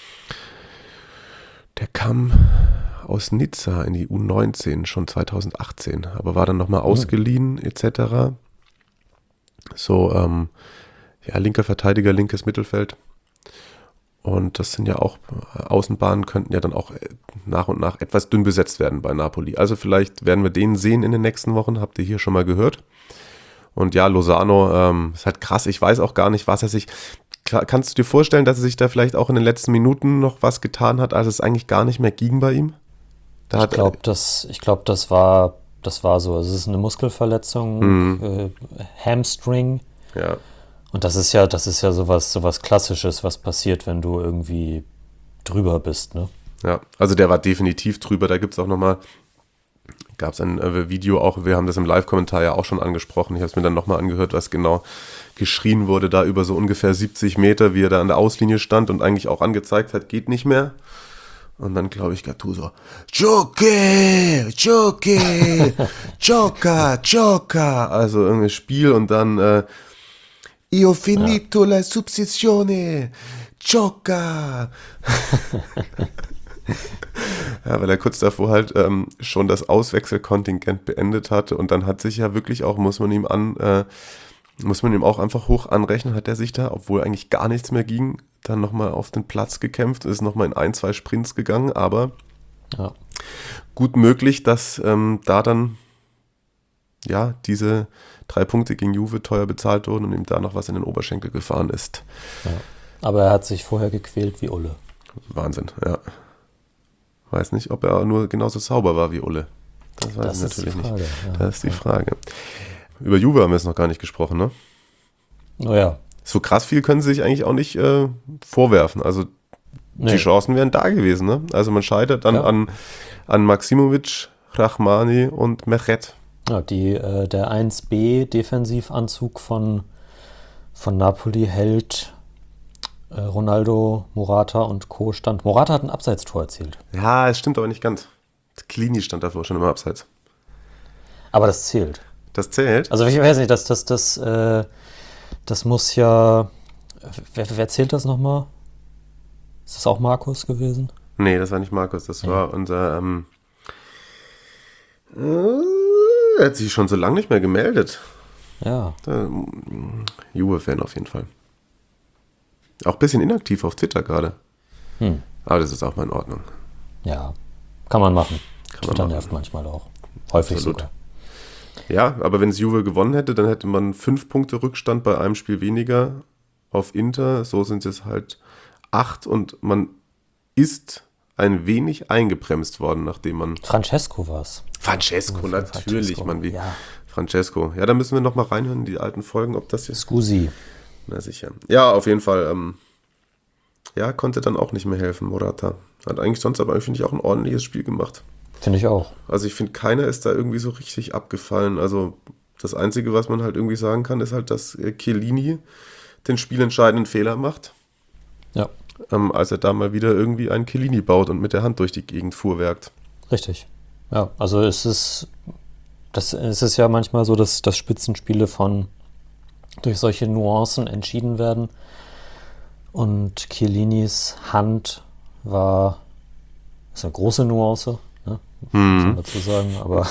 der kam aus Nizza in die U neunzehn schon zweitausendachtzehn, aber war dann nochmal mhm. ausgeliehen et cetera. So, ähm, ja, linker Verteidiger, linkes Mittelfeld. Und das sind ja auch, Außenbahnen könnten ja dann auch nach und nach etwas dünn besetzt werden bei Napoli. Also vielleicht werden wir den sehen in den nächsten Wochen, habt ihr hier schon mal gehört. Und ja, Lozano, ähm, ist halt krass, ich weiß auch gar nicht, was er sich, kannst du dir vorstellen, dass er sich da vielleicht auch in den letzten Minuten noch was getan hat, als es eigentlich gar nicht mehr ging bei ihm? Da ich glaube, das, ich glaub, das war, das war so. Es ist eine Muskelverletzung, mhm. äh, Hamstring. Ja. Und das ist ja, das ist ja sowas, sowas Klassisches, was passiert, wenn du irgendwie drüber bist, ne? Ja, also der war definitiv drüber. Da gibt es auch nochmal gab es ein äh, Video auch, wir haben das im Live-Kommentar ja auch schon angesprochen, ich habe es mir dann nochmal angehört, was genau geschrien wurde, da über so ungefähr siebzig Meter, wie er da an der Auslinie stand und eigentlich auch angezeigt hat, geht nicht mehr. Und dann glaube ich Gattuso, Gioche, Gioche, Gioca, Gioca, also irgendwie Spiel und dann äh, Io finito ja. la substituzione, Gioca. Ja, weil er kurz davor halt ähm, schon das Auswechselkontingent beendet hatte und dann hat sich ja wirklich auch, muss man ihm an, äh, muss man ihm auch einfach hoch anrechnen, hat er sich da, obwohl eigentlich gar nichts mehr ging, dann nochmal auf den Platz gekämpft, ist nochmal in ein, zwei Sprints gegangen, aber ja. gut möglich, dass ähm, da dann ja diese drei Punkte gegen Juve teuer bezahlt wurden und ihm da noch was in den Oberschenkel gefahren ist. Ja. Aber er hat sich vorher gequält wie Ulle. Wahnsinn, ja. Weiß nicht, ob er nur genauso sauber war wie Ulle. Das weiß das ich natürlich Frage, nicht. Ja. Das ist die Frage. Über Juve haben wir jetzt noch gar nicht gesprochen, ne? Oh ja. So krass viel können sie sich eigentlich auch nicht äh, vorwerfen. Also nee. Die Chancen wären da gewesen, ne? Also man scheitert dann ja. an, an Maximovic, Rachmani und Meret. Ja, die, äh, der eins B Defensivanzug von, von Napoli hält äh, Ronaldo, Morata und Co. stand. Morata hat ein Abseitstor erzielt. Ja, es stimmt aber nicht ganz. Klini stand davor schon im Abseits. Aber das zählt. Das zählt? Also ich weiß nicht, das, das, das, äh, das muss ja... Wer, wer zählt das nochmal? Ist das auch Markus gewesen? Nee, das war nicht Markus, das ja. war unser... Ähm, äh, er hat sich schon so lange nicht mehr gemeldet. Ja. Der, Juve-Fan auf jeden Fall. Auch ein bisschen inaktiv auf Twitter gerade. Hm. Aber das ist auch mal in Ordnung. Ja, kann man machen. Kann Twitter man nervt manchmal auch. Häufig Absolut. sogar. Ja, aber wenn es Juve gewonnen hätte, dann hätte man fünf Punkte Rückstand bei einem Spiel weniger auf Inter. So sind es halt acht und man ist ein wenig eingebremst worden, nachdem man... Francesco war es. Francesco, natürlich, Francesco. Mann, wie Ja. Francesco. Ja, da müssen wir noch mal reinhören in die alten Folgen, ob das jetzt... Scusi. Na sicher. Ja, auf jeden Fall. Ähm, ja, konnte dann auch nicht mehr helfen, Morata. Hat eigentlich sonst aber, finde ich, auch ein ordentliches Spiel gemacht. Finde ich auch. Also ich finde, keiner ist da irgendwie so richtig abgefallen. Also das Einzige, was man halt irgendwie sagen kann, ist halt, dass äh, Chiellini den spielentscheidenden Fehler macht. Ja. Ähm, als er da mal wieder irgendwie einen Chiellini baut und mit der Hand durch die Gegend fuhrwerkt. Richtig. Ja, also es ist, das, es ist ja manchmal so, dass, dass Spitzenspiele von durch solche Nuancen entschieden werden. Und Chiellinis Hand war, das ist eine große Nuance, ne? Hm. Muss man dazu sagen, aber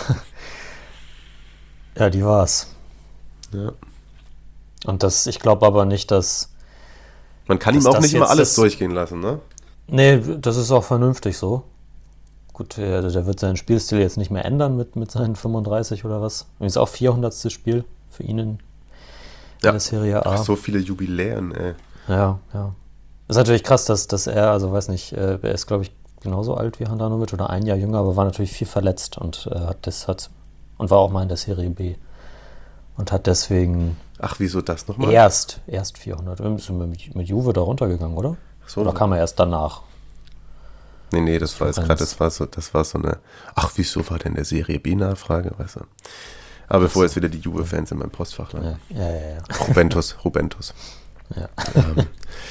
ja, die war's. Ja. Und das, ich glaube aber nicht, dass Man kann dass ihm auch das nicht immer jetzt alles das- durchgehen lassen, ne? Nee, das ist auch vernünftig so. Gut, der, der wird seinen Spielstil jetzt nicht mehr ändern mit, mit seinen fünfunddreißig oder was. Übrigens auch vierhundertstes Spiel für ihn in, in Ja. der Serie A. Ach, so viele Jubiläen, ey. Ja, ja. Ist natürlich krass, dass, dass er, also weiß nicht, äh, er ist, glaube ich, genauso alt wie Handanovic oder ein Jahr jünger, aber war natürlich viel verletzt und äh, hat das hat und war auch mal in der Serie B und hat deswegen Ach, wieso das nochmal? erst, erst vierhundert. Ist mit, mit Juve da runtergegangen, oder? Ach so. Oder kam er erst danach? Nee, nee, das war jetzt Eins. gerade, das war so, das war so eine, ach, wieso war denn der Serie B-Nachfrage, weißt du? Aber bevor jetzt wieder die Juve-Fans in meinem Postfach landen. Ja, ja, ja. ja. Rubentus, Rubentus. ja. Ähm.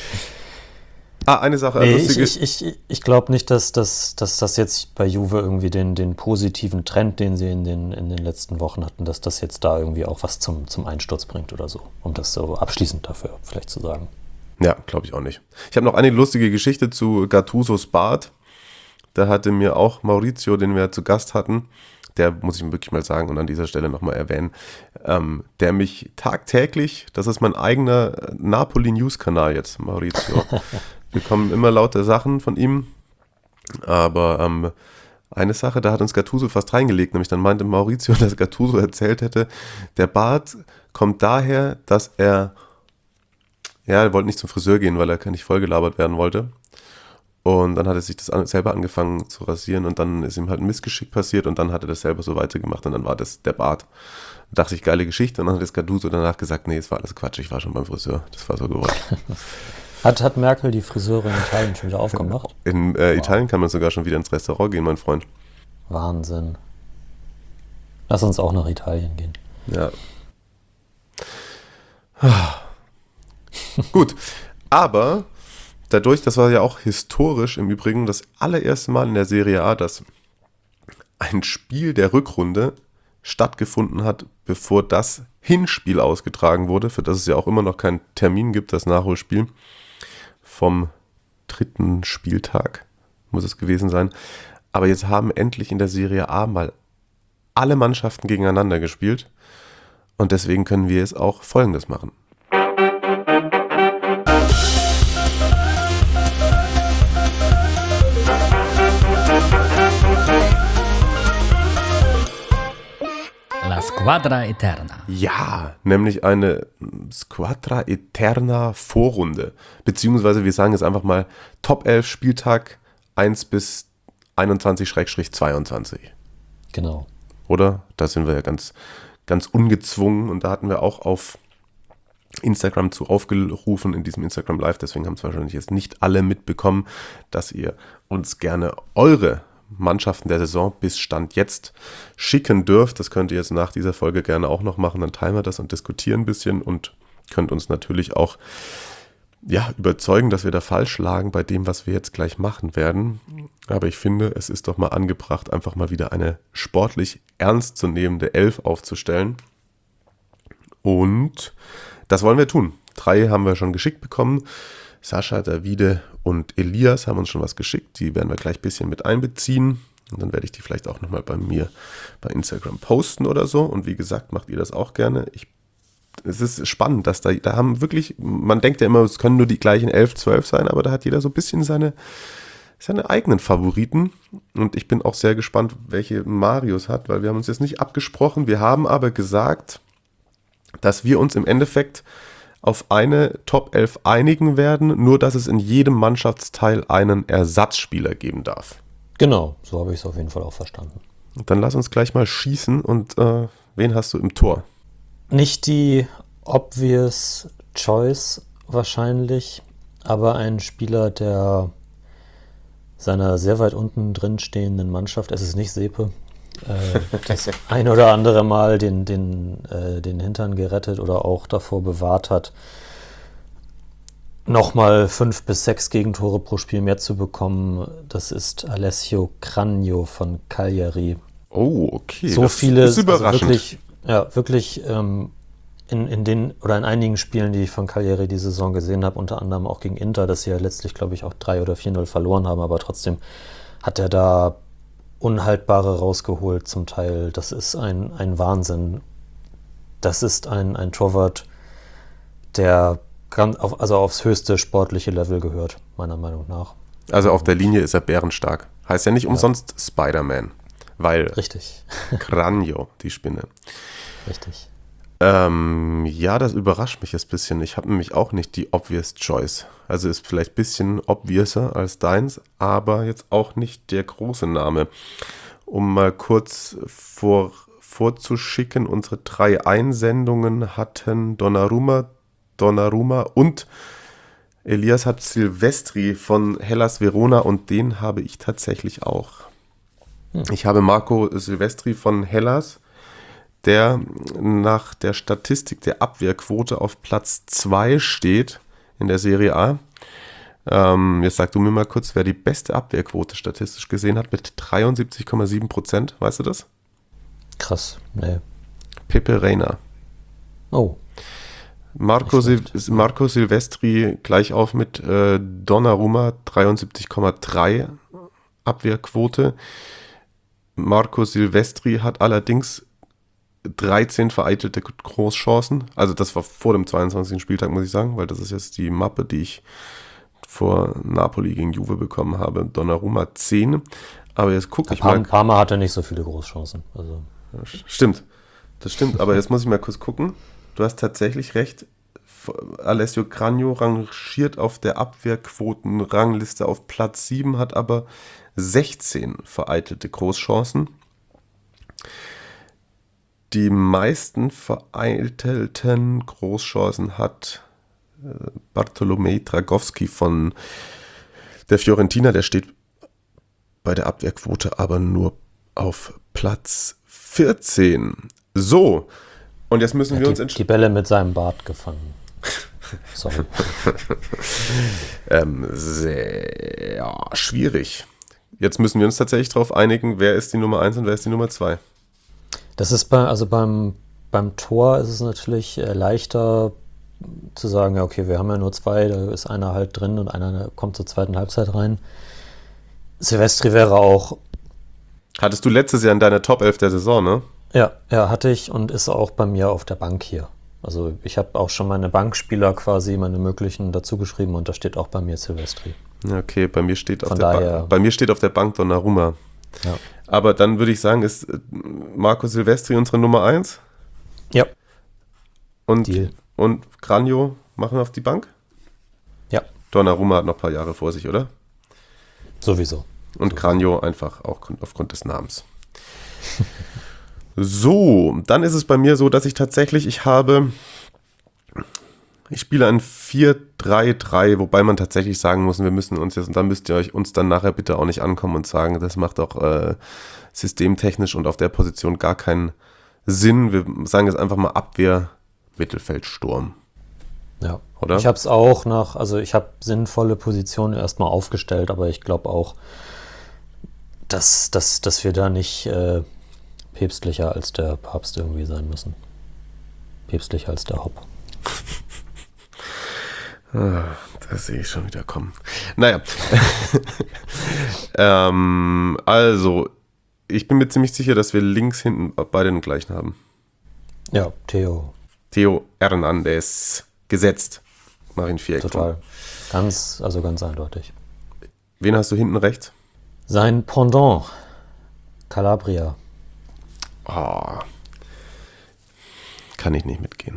Ah, eine Sache, Nee, ich lustige, ich, ich, ich glaube nicht, dass, dass, dass das jetzt bei Juve irgendwie den, den positiven Trend, den sie in den, in den letzten Wochen hatten, dass das jetzt da irgendwie auch was zum, zum Einsturz bringt oder so, um das so abschließend dafür vielleicht zu sagen. ja, glaube ich auch nicht. Ich habe noch eine lustige Geschichte zu Gattusos Bart. Da hatte mir auch Maurizio, den wir zu Gast hatten, der muss ich wirklich mal sagen und an dieser Stelle nochmal erwähnen, ähm, der mich tagtäglich, das ist mein eigener Napoli-News-Kanal jetzt, Maurizio. Wir bekommen immer lauter Sachen von ihm, aber ähm, eine Sache, da hat uns Gattuso fast reingelegt, nämlich dann meinte Maurizio, dass Gattuso erzählt hätte, der Bart kommt daher, dass er, ja, er wollte nicht zum Friseur gehen, weil er nicht vollgelabert werden wollte. Und dann hat er sich das an, selber angefangen zu rasieren und dann ist ihm halt ein Missgeschick passiert und dann hat er das selber so weitergemacht und dann war das der Bart. Da dachte ich, geile Geschichte und dann hat das Gattuso danach gesagt, nee, es war alles Quatsch, ich war schon beim Friseur, das war so gewollt. Hat, hat Merkel die Friseure in Italien schon wieder aufgemacht? In äh, Italien kann man sogar schon wieder ins Restaurant gehen, mein Freund. Wahnsinn. Lass uns auch nach Italien gehen. Ja. Gut, aber dadurch, das war ja auch historisch im Übrigen das allererste Mal in der Serie A, dass ein Spiel der Rückrunde stattgefunden hat, bevor das Hinspiel ausgetragen wurde, für das es ja auch immer noch keinen Termin gibt, das Nachholspiel vom dritten Spieltag muss es gewesen sein. Aber jetzt haben endlich in der Serie A mal alle Mannschaften gegeneinander gespielt und deswegen können wir jetzt auch Folgendes machen. La Squadra Eterna. Ja, nämlich eine Squadra Eterna Vorrunde. Beziehungsweise wir sagen jetzt einfach mal Top elf Spieltag eins bis einundzwanzig zweiundzwanzig. Genau. Oder? Da sind wir ja ganz, ganz ungezwungen und da hatten wir auch auf Instagram zu aufgerufen in diesem Instagram Live. Deswegen haben es wahrscheinlich jetzt nicht alle mitbekommen, dass ihr uns gerne eure Mannschaften der Saison bis Stand jetzt schicken dürft. Das könnt ihr jetzt nach dieser Folge gerne auch noch machen. Dann teilen wir das und diskutieren ein bisschen und könnt uns natürlich auch ja, überzeugen, dass wir da falsch lagen bei dem, was wir jetzt gleich machen werden. Aber ich finde, es ist doch mal angebracht, einfach mal wieder eine sportlich ernstzunehmende Elf aufzustellen. Und das wollen wir tun. Drei haben wir schon geschickt bekommen. Sascha, Davide und Elias haben uns schon was geschickt. Die werden wir gleich ein bisschen mit einbeziehen. Und dann werde ich die vielleicht auch nochmal bei mir bei Instagram posten oder so. Und wie gesagt, macht ihr das auch gerne. Ich, es ist spannend, dass da, da haben wirklich, man denkt ja immer, es können nur die gleichen elf, zwölf sein, aber da hat jeder so ein bisschen seine, seine eigenen Favoriten. Und ich bin auch sehr gespannt, welche Marius hat, weil wir haben uns jetzt nicht abgesprochen. Wir haben aber gesagt, dass wir uns im Endeffekt auf eine Top elf einigen werden, nur dass es in jedem Mannschaftsteil einen Ersatzspieler geben darf. Genau, so habe ich es auf jeden Fall auch verstanden. Und dann lass uns gleich mal schießen und äh, wen hast du im Tor? Nicht die obvious choice wahrscheinlich, aber ein Spieler, der seiner sehr weit unten drin stehenden Mannschaft, es ist nicht Sepe, äh, das ein oder andere Mal den, den, äh, den Hintern gerettet oder auch davor bewahrt hat, nochmal fünf bis sechs Gegentore pro Spiel mehr zu bekommen. Das ist Alessio Cragno von Cagliari. Oh, okay. So das viele, ist überraschend. Also wirklich, ja, wirklich ähm, in, in den oder in einigen Spielen, die ich von Cagliari die Saison gesehen habe, unter anderem auch gegen Inter, dass sie ja letztlich, glaube ich, auch drei oder vier null verloren haben, aber trotzdem hat er da Unhaltbare rausgeholt zum Teil. Das ist ein, ein Wahnsinn. Das ist ein, ein Torwart, der ganz auf, also aufs höchste sportliche Level gehört, meiner Meinung nach. Also auf der Linie ist er bärenstark. Heißt ja nicht umsonst ja. Spider-Man, weil Richtig. Cragno, die Spinne. Richtig. Ähm, ja, das überrascht mich jetzt ein bisschen. Ich habe nämlich auch nicht die obvious choice. Also ist vielleicht ein bisschen obviouser als deins, aber jetzt auch nicht der große Name. Um mal kurz vor, vorzuschicken, unsere drei Einsendungen hatten Donnarumma, Donnarumma und Elias hat Silvestri von Hellas Verona und den habe ich tatsächlich auch. Hm. Ich habe Marco Silvestri von Hellas, der nach der Statistik der Abwehrquote auf Platz zwei steht in der Serie A. Ähm, jetzt sag du mir mal kurz, wer die beste Abwehrquote statistisch gesehen hat mit dreiundsiebzig Komma sieben Prozent. Weißt du das? Krass, nee. Pepe Reina. Oh. Marco, Sil- Marco Silvestri gleich auf mit äh, Donnarumma, dreiundsiebzig Komma drei Abwehrquote. Marco Silvestri hat allerdings dreizehn vereitelte Großchancen. Also das war vor dem zweiundzwanzigsten Spieltag, muss ich sagen, weil das ist jetzt die Mappe, die ich vor Napoli gegen Juve bekommen habe. Donnarumma zehn. Aber jetzt gucke ich Parma, mal. Parma hatte nicht so viele Großchancen. Also. Stimmt, das stimmt. Aber jetzt muss ich mal kurz gucken. Du hast tatsächlich recht. Alessio Cragno rangiert auf der Abwehrquoten-Rangliste auf Platz sieben, hat aber sechzehn vereitelte Großchancen. Die meisten vereitelten Großchancen hat Bartolomei Dragowski von der Fiorentina. Der steht bei der Abwehrquote aber nur auf Platz vierzehn. So, und jetzt müssen Ja, wir die, uns entscheiden. die Bälle mit seinem Bart gefangen. Sorry. ähm, sehr schwierig. Jetzt müssen wir uns tatsächlich darauf einigen, wer ist die Nummer eins und wer ist die Nummer zwei. Das ist bei, also beim, beim Tor ist es natürlich äh, leichter zu sagen, ja, okay, wir haben ja nur zwei, da ist einer halt drin und einer kommt zur zweiten Halbzeit rein. Silvestri wäre auch. Hattest du letztes Jahr in deiner Top elf der Saison, ne? Ja, ja, hatte ich und ist auch bei mir auf der Bank hier. Also ich habe auch schon meine Bankspieler quasi, meine möglichen dazu geschrieben und da steht auch bei mir Silvestri. Okay, bei mir steht auf Von der daher- Bank, bei mir steht auf der Bank Donnarumma. Ja. Aber dann würde ich sagen, ist äh, Marco Silvestri unsere Nummer eins Ja. und, Deal. und Cranio machen wir auf die Bank? Ja, Donnarumma hat noch ein paar Jahre vor sich, oder? sowieso. Und Cranio einfach auch aufgrund des Namens. So, dann ist es bei mir so, dass ich tatsächlich, ich habe, ich spiele ein vier drei drei, wobei man tatsächlich sagen muss, wir müssen uns jetzt, und da müsst ihr euch uns dann nachher bitte auch nicht ankommen und sagen, das macht auch äh, systemtechnisch und auf der Position gar keinen Sinn. Wir sagen jetzt einfach mal Abwehr, Mittelfeld, Sturm. Ja. Oder? Ich habe es auch nach, also ich habe sinnvolle Positionen erstmal aufgestellt, aber ich glaube auch, dass, dass, dass wir da nicht äh, päpstlicher als der Papst irgendwie sein müssen. Päpstlicher als der Hopp. Ah, das sehe ich schon wieder kommen. Naja. ähm, also, ich bin mir ziemlich sicher, dass wir links hinten beide den gleichen haben. Ja, Theo, Theo Hernandez. Gesetzt. Marin Viereck. total. Ganz, also ganz eindeutig. Wen hast du hinten rechts? Sein Pendant, Calabria. Oh, kann ich nicht mitgehen.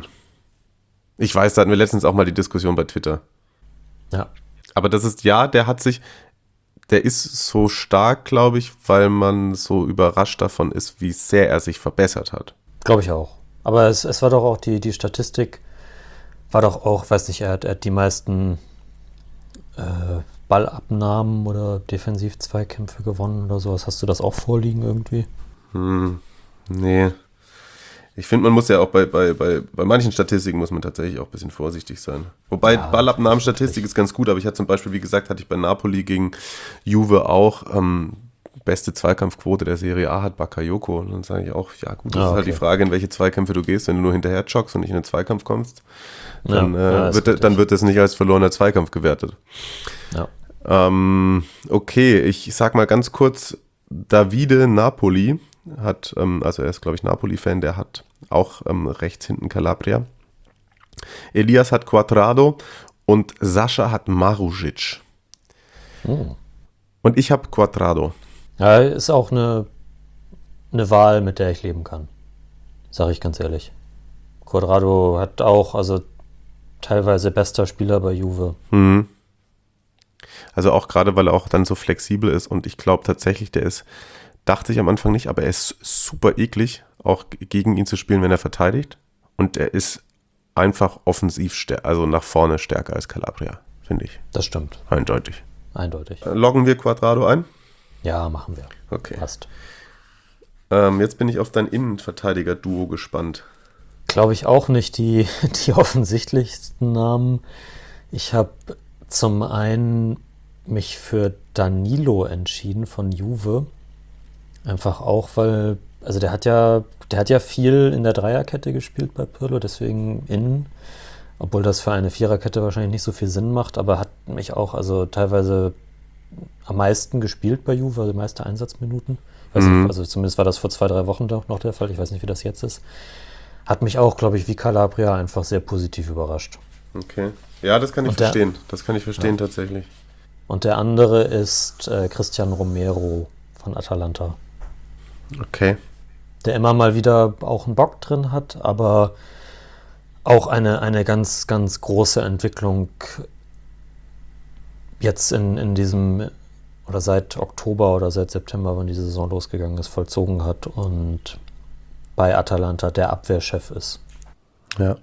Ich weiß, da hatten wir letztens auch mal die Diskussion bei Twitter. Ja, Aber das ist, ja, der hat sich, der ist so stark, glaube ich, weil man so überrascht davon ist, wie sehr er sich verbessert hat. glaube ich auch. Aber es, es war doch auch die, die Statistik, war doch auch, weiß nicht, er hat, er hat die meisten äh, Ballabnahmen oder Defensiv-Zweikämpfe gewonnen oder sowas. Hast du das auch vorliegen irgendwie? Hm, nee. Ich finde, man muss ja auch bei, bei, bei, bei manchen Statistiken muss man tatsächlich auch ein bisschen vorsichtig sein. Wobei Ja, Ballabnahmenstatistik ist ganz gut, aber ich hatte zum Beispiel, wie gesagt, hatte ich bei Napoli gegen Juve auch ähm, beste Zweikampfquote der Serie A hat Bakayoko. Und dann sage ich auch, ja gut, das Ah, ist halt okay. die Frage, in welche Zweikämpfe du gehst. Wenn du nur hinterher joggst und nicht in den Zweikampf kommst, dann, Ja, ja, äh, ist wird, richtig. dann wird das nicht als verlorener Zweikampf gewertet. Ja. Ähm, okay, ich sag mal ganz kurz, Davide Napoli hat, ähm, also er ist, glaube ich, Napoli-Fan, der hat auch ähm, rechts hinten Calabria. Elias hat Quadrado und Sascha hat Marušić. Oh. Und ich habe Quadrado. Ja, ist auch eine, eine Wahl, mit der ich leben kann. Sage ich ganz ehrlich. Quadrado hat auch, also teilweise bester Spieler bei Juve. Mhm. Also auch gerade, weil er auch dann so flexibel ist und ich glaube tatsächlich, der ist, dachte ich am Anfang nicht, aber er ist super eklig, auch gegen ihn zu spielen, wenn er verteidigt. Und er ist einfach offensiv, stär- also nach vorne stärker als Calabria, finde ich. Das stimmt, Eindeutig. eindeutig. Loggen wir Quadrado ein? Ja, machen wir. Okay. Passt. Ähm, jetzt bin ich auf dein Innenverteidiger-Duo gespannt. Glaube ich auch nicht die, die offensichtlichsten Namen. Ich habe zum einen mich für Danilo entschieden von Juve. Einfach auch, weil, also der hat ja, der hat ja viel in der Dreierkette gespielt bei Pirlo, deswegen innen. Obwohl das für eine Viererkette wahrscheinlich nicht so viel Sinn macht, aber hat mich auch, also teilweise am meisten gespielt bei Juve, also die meiste Einsatzminuten. Ich weiß Mhm. nicht, also zumindest war das vor zwei, drei Wochen doch noch der Fall. Ich weiß nicht, wie das jetzt ist. Hat mich auch, glaube ich, wie Calabria einfach sehr positiv überrascht. Okay. Ja, das kann ich Und der- verstehen. Das kann ich verstehen tatsächlich. Und der andere ist äh, Christian Romero von Atalanta, Okay. der immer mal wieder auch einen Bock drin hat, aber auch eine, eine ganz, ganz große Entwicklung jetzt in, in diesem, oder seit Oktober oder seit September, wann die Saison losgegangen ist, vollzogen hat und bei Atalanta der Abwehrchef ist. Ja.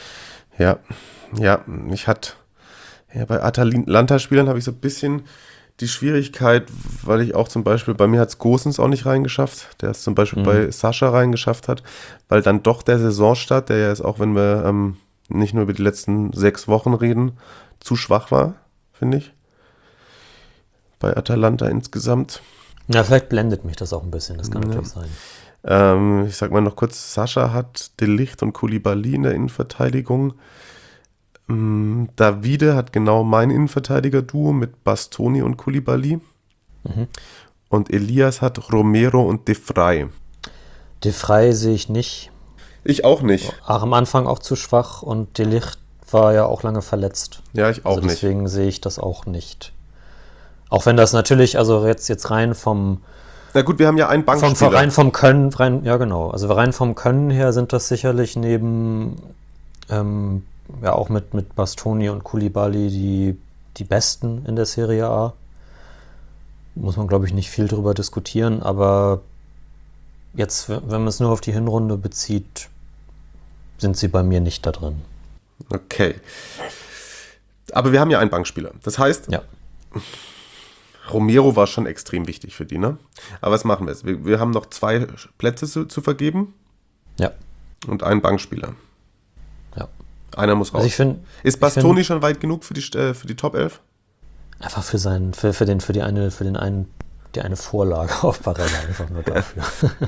Ja. Ja, ich hatte, ja, bei Atalanta-Spielern habe ich so ein bisschen die Schwierigkeit, weil ich auch zum Beispiel, bei mir hat es Gosens auch nicht reingeschafft, der es zum Beispiel mhm. bei Sascha reingeschafft hat, weil dann doch der Saisonstart, der ja ist, auch wenn wir ähm, nicht nur über die letzten sechs Wochen reden, zu schwach war, finde ich. Bei Atalanta insgesamt. Ja, vielleicht blendet mich das auch ein bisschen, das kann ja. natürlich sein. Ähm, ich sag mal noch kurz, Sascha hat De Ligt und Koulibaly in der Innenverteidigung. Ähm, Davide hat genau mein Innenverteidiger-Duo mit Bastoni und Koulibaly. Mhm. Und Elias hat Romero und De Vrij. De Vrij sehe ich nicht. Ich auch nicht. Ach, am Anfang auch zu schwach und De Ligt war ja auch lange verletzt. Ja, ich auch also nicht. Deswegen sehe ich das auch nicht. Auch wenn das natürlich, also jetzt, jetzt rein vom... Na gut, wir haben ja einen Bankspieler. Vom, rein vom Können, rein, ja genau, also rein vom Können her sind das sicherlich neben, ähm, ja auch mit, mit Bastoni und Koulibaly die, die Besten in der Serie A. Muss man, glaube ich, nicht viel drüber diskutieren, aber jetzt, wenn man es nur auf die Hinrunde bezieht, sind sie bei mir nicht da drin. Okay. Aber wir haben ja einen Bankspieler. Das heißt... Ja. Romero war schon extrem wichtig für die, ne? Aber was machen wir jetzt? Wir, wir haben noch zwei Plätze zu, zu vergeben. Ja. Und einen Bankspieler. Ja. Einer muss raus. Also ich find, Ist Bastoni schon weit genug für die, äh, für die Top elf? Einfach für seinen, für, für den, für die eine, für den einen, die eine Vorlage auf Barella, einfach nur dafür.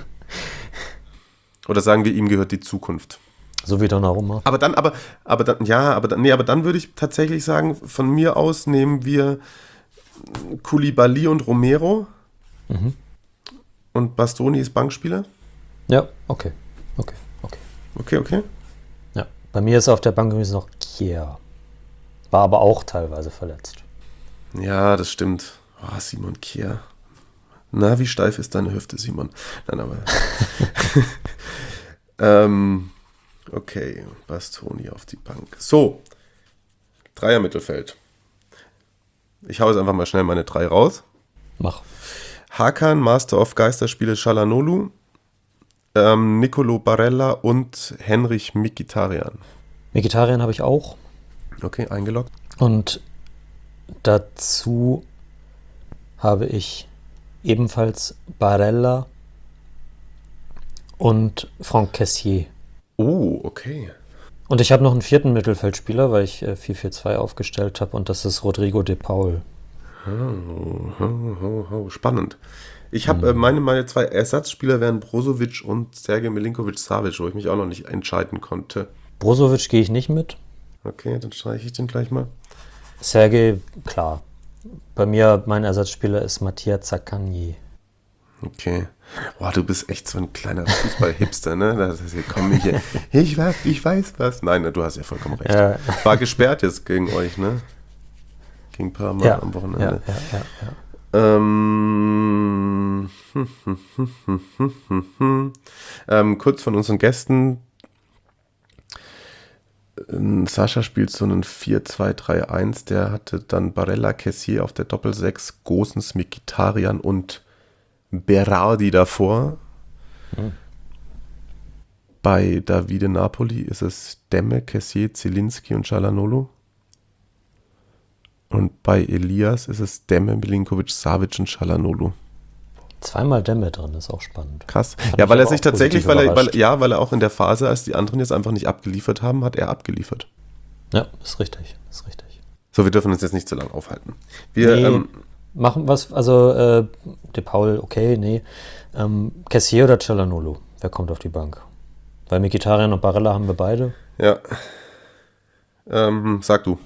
Oder sagen wir, ihm gehört die Zukunft. So wie Donnarumma. Aber dann, aber, aber dann, ja, aber dann, nee, aber dann würde ich tatsächlich sagen, von mir aus nehmen wir Koulibaly und Romero. Mhm. Und Bastoni ist Bankspieler. Ja, okay. Okay, okay. Okay, okay. Ja, bei mir ist auf der Bank übrigens noch Kier. War aber auch teilweise verletzt. Ja, das stimmt. Oh, Simon Kier. Na, wie steif ist deine Hüfte, Simon? Nein, aber... ähm, okay, Bastoni auf die Bank. So, Dreier Mittelfeld. Ich hau jetzt einfach mal schnell meine drei raus. Mach. Hakan, Master of Geisterspiele Çalhanoğlu, ähm, Nicolo Barella und Henrich Mkhitaryan. Mkhitaryan habe ich auch. Okay, eingeloggt. Und dazu habe ich ebenfalls Barella und Franck Kessié. Oh, okay. Und ich habe noch einen vierten Mittelfeldspieler, weil ich äh, vier vier zwei aufgestellt habe, und das ist Rodrigo de Paul. Oh, oh, oh, oh. Spannend. Ich habe hm. äh, meine, meine zwei Ersatzspieler wären Brozovic und Sergej Milinkovic-Savic, wo ich mich auch noch nicht entscheiden konnte. Brozovic gehe ich nicht mit. Okay, dann streiche ich den gleich mal. Sergej, klar. Bei mir, mein Ersatzspieler ist Mattia Zaccagni. Okay. Boah, du bist echt so ein kleiner Fußball-Hipster, ne? Das ist hier, komm ich hier. Ich weiß, ich weiß was. Nein, du hast ja vollkommen recht. Ja. War gesperrt jetzt gegen euch, ne? Gegen Parma ja. am Wochenende. Ja, ja, ja, ja. Ähm, hm, hm, hm, hm, hm, hm, hm. ähm, kurz von unseren Gästen. Sascha spielt so einen vier zwei drei eins. Der hatte dann Barella, Kessié auf der Doppelsechs, Gosens, Mkhitaryan und Berardi davor. Hm. Bei Davide Napoli ist es Demme, Kessié, Zielinski und Çalhanoğlu. Und bei Elias ist es Demme, Milinkovic, Savic und Çalhanoğlu. Zweimal Demme drin, ist auch spannend. Krass. Ja, weil er sich tatsächlich, weil er, weil, ja, weil er auch in der Phase, als die anderen jetzt einfach nicht abgeliefert haben, hat er abgeliefert. Ja, ist richtig, ist richtig. So, wir dürfen uns jetzt nicht zu lange aufhalten. Wir nee, ähm, machen was, also äh, De Paul, okay, nee. Ähm, Kessié oder Çalhanoğlu? Wer kommt auf die Bank? Weil Mkhitaryan und Barella haben wir beide. Ja. Ähm, sag du.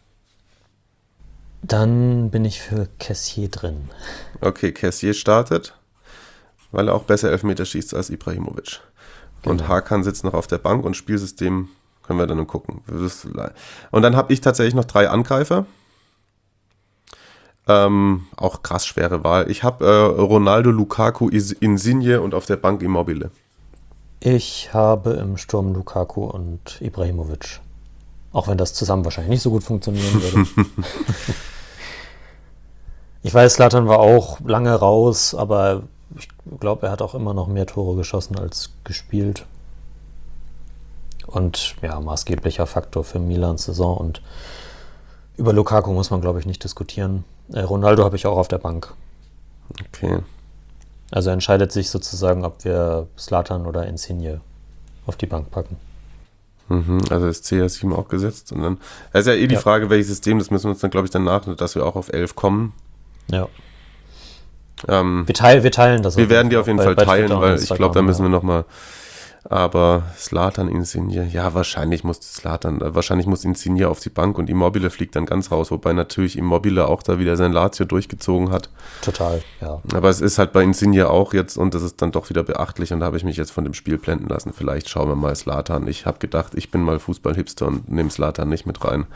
Dann bin ich für Kessié drin. Okay, Kessié startet, weil er auch besser Elfmeter schießt als Ibrahimovic. Genau. Und Hakan sitzt noch auf der Bank und Spielsystem können wir dann gucken. Und dann habe ich tatsächlich noch drei Angreifer. Ähm, auch krass schwere Wahl. Ich habe äh, Ronaldo, Lukaku, Insigne und auf der Bank Immobile. Ich habe im Sturm Lukaku und Ibrahimovic. Auch wenn das zusammen wahrscheinlich nicht so gut funktionieren würde. Ich weiß, Zlatan war auch lange raus, aber ich glaube, er hat auch immer noch mehr Tore geschossen als gespielt. Und ja, maßgeblicher Faktor für Milans Saison. Und Über Lukaku muss man, glaube ich, nicht diskutieren. Äh, Ronaldo habe ich auch auf der Bank. Okay. Also entscheidet sich sozusagen, ob wir Zlatan oder Insigne auf die Bank packen. Mhm, also ist C R sieben auch gesetzt. Und dann, das ist ja eh die Ja. Frage, welches System, das müssen wir uns dann, glaube ich, danach, dass wir auch auf elf kommen. Ja. Ähm, Wir, teil, wir teilen das. wir werden die auf jeden bei- Fall bei teilen, Twitter und weil ich Instagram, glaube, da müssen ja. wir nochmal. Aber Zlatan, Insigne, ja, wahrscheinlich muss Zlatan, äh, wahrscheinlich muss Insigne auf die Bank und Immobile fliegt dann ganz raus, wobei natürlich Immobile auch da wieder sein Lazio durchgezogen hat. Total, ja. Aber es ist halt bei Insigne auch jetzt und das ist dann doch wieder beachtlich und da habe ich mich jetzt von dem Spiel blenden lassen. Vielleicht schauen wir mal Zlatan. Ich habe gedacht, ich bin mal Fußball-Hipster und nehme Zlatan nicht mit rein.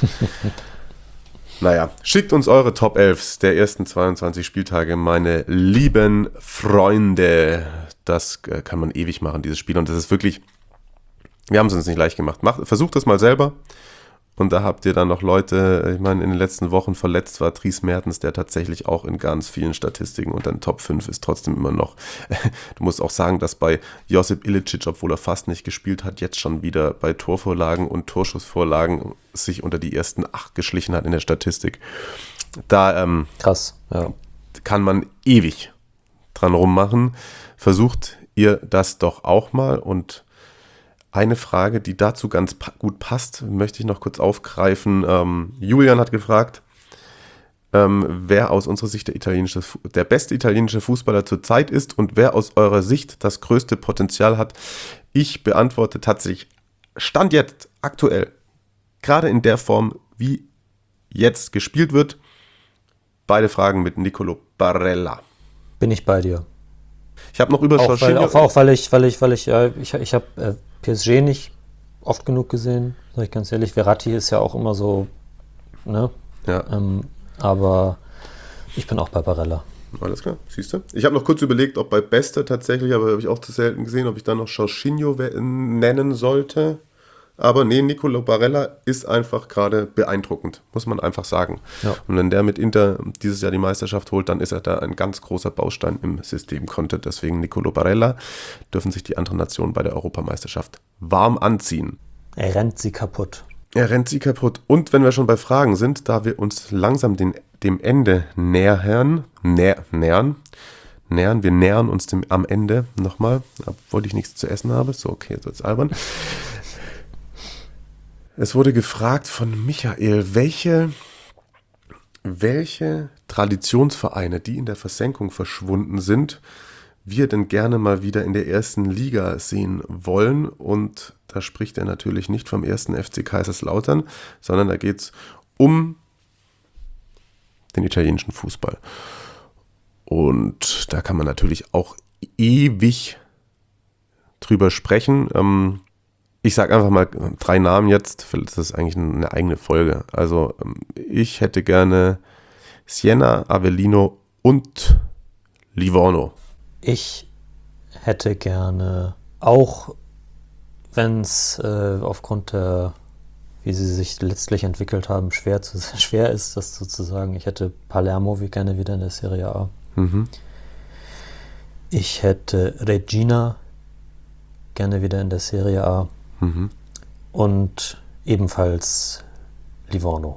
Naja, schickt uns eure Top elf der ersten zweiundzwanzig Spieltage, meine lieben Freunde. Das äh, kann man ewig machen, dieses Spiel. Und das ist wirklich, wir haben es uns nicht leicht gemacht. Macht, versucht das mal selber. Und da habt ihr dann noch Leute, ich meine, in den letzten Wochen verletzt war Dries Mertens, der tatsächlich auch in ganz vielen Statistiken und dann Top fünf ist trotzdem immer noch. Du musst auch sagen, dass bei Josip Ilicic, obwohl er fast nicht gespielt hat, jetzt schon wieder bei Torvorlagen und Torschussvorlagen sich unter die ersten acht geschlichen hat in der Statistik. Da ähm, Krass, ja. kann man ewig dran rummachen. Versucht ihr das doch auch mal. Und eine Frage, die dazu ganz pa- gut passt, möchte ich noch kurz aufgreifen. Ähm, Julian hat gefragt, ähm, wer aus unserer Sicht der, italienische, Fu- der beste italienische Fußballer zurzeit ist und wer aus eurer Sicht das größte Potenzial hat. Ich beantworte tatsächlich, Stand jetzt, aktuell, gerade in der Form, wie jetzt gespielt wird, beide Fragen mit Nicolo Barella. Bin ich bei dir. Ich habe noch über Auch weil, Jorginho- auch, auch weil ich, weil ich, weil ich, ja, ich, ich habe äh, P S G nicht oft genug gesehen, sag ich ganz ehrlich. Verratti ist ja auch immer so, ne? Ja. Ähm, aber ich bin auch bei Barella. Alles klar, siehst du. Ich habe noch kurz überlegt, ob bei Beste tatsächlich, aber habe ich auch zu selten gesehen, ob ich da noch Jorginho we- nennen sollte. Aber nee, Nicolo Barella ist einfach gerade beeindruckend, muss man einfach sagen. Ja. Und wenn der mit Inter dieses Jahr die Meisterschaft holt, dann ist er da ein ganz großer Baustein im System Content. Deswegen Nicolo Barella dürfen sich die anderen Nationen bei der Europameisterschaft warm anziehen. Er rennt sie kaputt. Er rennt sie kaputt. Und wenn wir schon bei Fragen sind, da wir uns langsam den, dem Ende nähern, nä, nähern, nähern, wir nähern uns dem am Ende nochmal, obwohl ich nichts zu essen habe. So, okay, jetzt wird's albern. Es wurde gefragt von Michael, welche, welche Traditionsvereine, die in der Versenkung verschwunden sind, wir denn gerne mal wieder in der ersten Liga sehen wollen. Und da spricht er natürlich nicht vom ersten F C Kaiserslautern, sondern da geht es um den italienischen Fußball. Und da kann man natürlich auch ewig drüber sprechen. Ähm, ich sage einfach mal drei Namen jetzt, das ist eigentlich eine eigene Folge. Also ich hätte gerne Siena, Avellino und Livorno. Ich hätte gerne, auch wenn es äh, aufgrund der, wie sie sich letztlich entwickelt haben, schwer, zu, schwer ist, das sozusagen. Ich hätte Palermo wie gerne wieder in der Serie A. Mhm. Ich hätte Regina gerne wieder in der Serie A. Mhm. Und ebenfalls Livorno.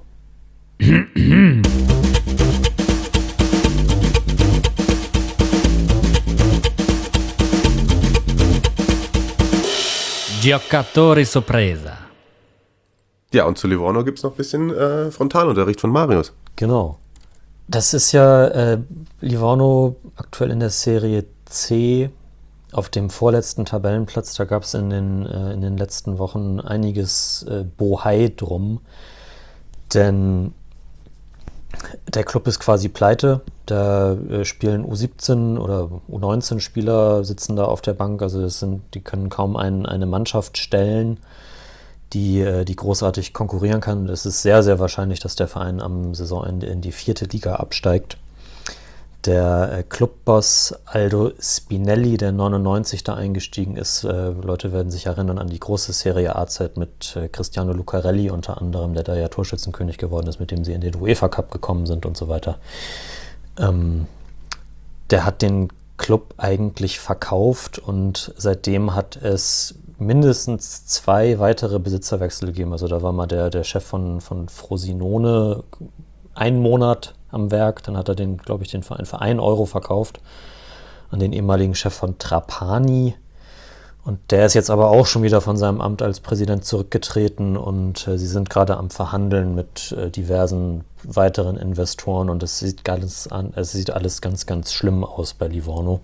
Giocatori sorpresa. Ja, und zu Livorno gibt es noch ein bisschen äh, Frontalunterricht von Marius. Genau. Das ist ja äh, Livorno aktuell in der Serie C auf dem vorletzten Tabellenplatz. Da gab es in den, äh, in den letzten Wochen einiges äh, Bohai drum. Denn der Club ist quasi pleite. Da äh, spielen U siebzehn oder U neunzehn Spieler sitzen da auf der Bank. Also das sind, die können kaum ein, eine Mannschaft stellen, die, äh, die großartig konkurrieren kann. Es ist sehr, sehr wahrscheinlich, dass der Verein am Saisonende in die vierte Liga absteigt. Der äh, Clubboss Aldo Spinelli, der neunundneunzig da eingestiegen ist, äh, Leute werden sich erinnern an die große Serie A-Zeit mit äh, Cristiano Lucarelli unter anderem, der da ja Torschützenkönig geworden ist, mit dem sie in den UEFA Cup gekommen sind und so weiter. Ähm, der hat den Club eigentlich verkauft und seitdem hat es mindestens zwei weitere Besitzerwechsel gegeben. Also da war mal der, der Chef von, von Frosinone einen Monat am Werk, dann hat er den, glaube ich, den Verein für einen Euro verkauft an den ehemaligen Chef von Trapani. Und der ist jetzt aber auch schon wieder von seinem Amt als Präsident zurückgetreten und äh, sie sind gerade am Verhandeln mit äh, diversen weiteren Investoren und es sieht alles an, es sieht alles ganz, ganz schlimm aus bei Livorno.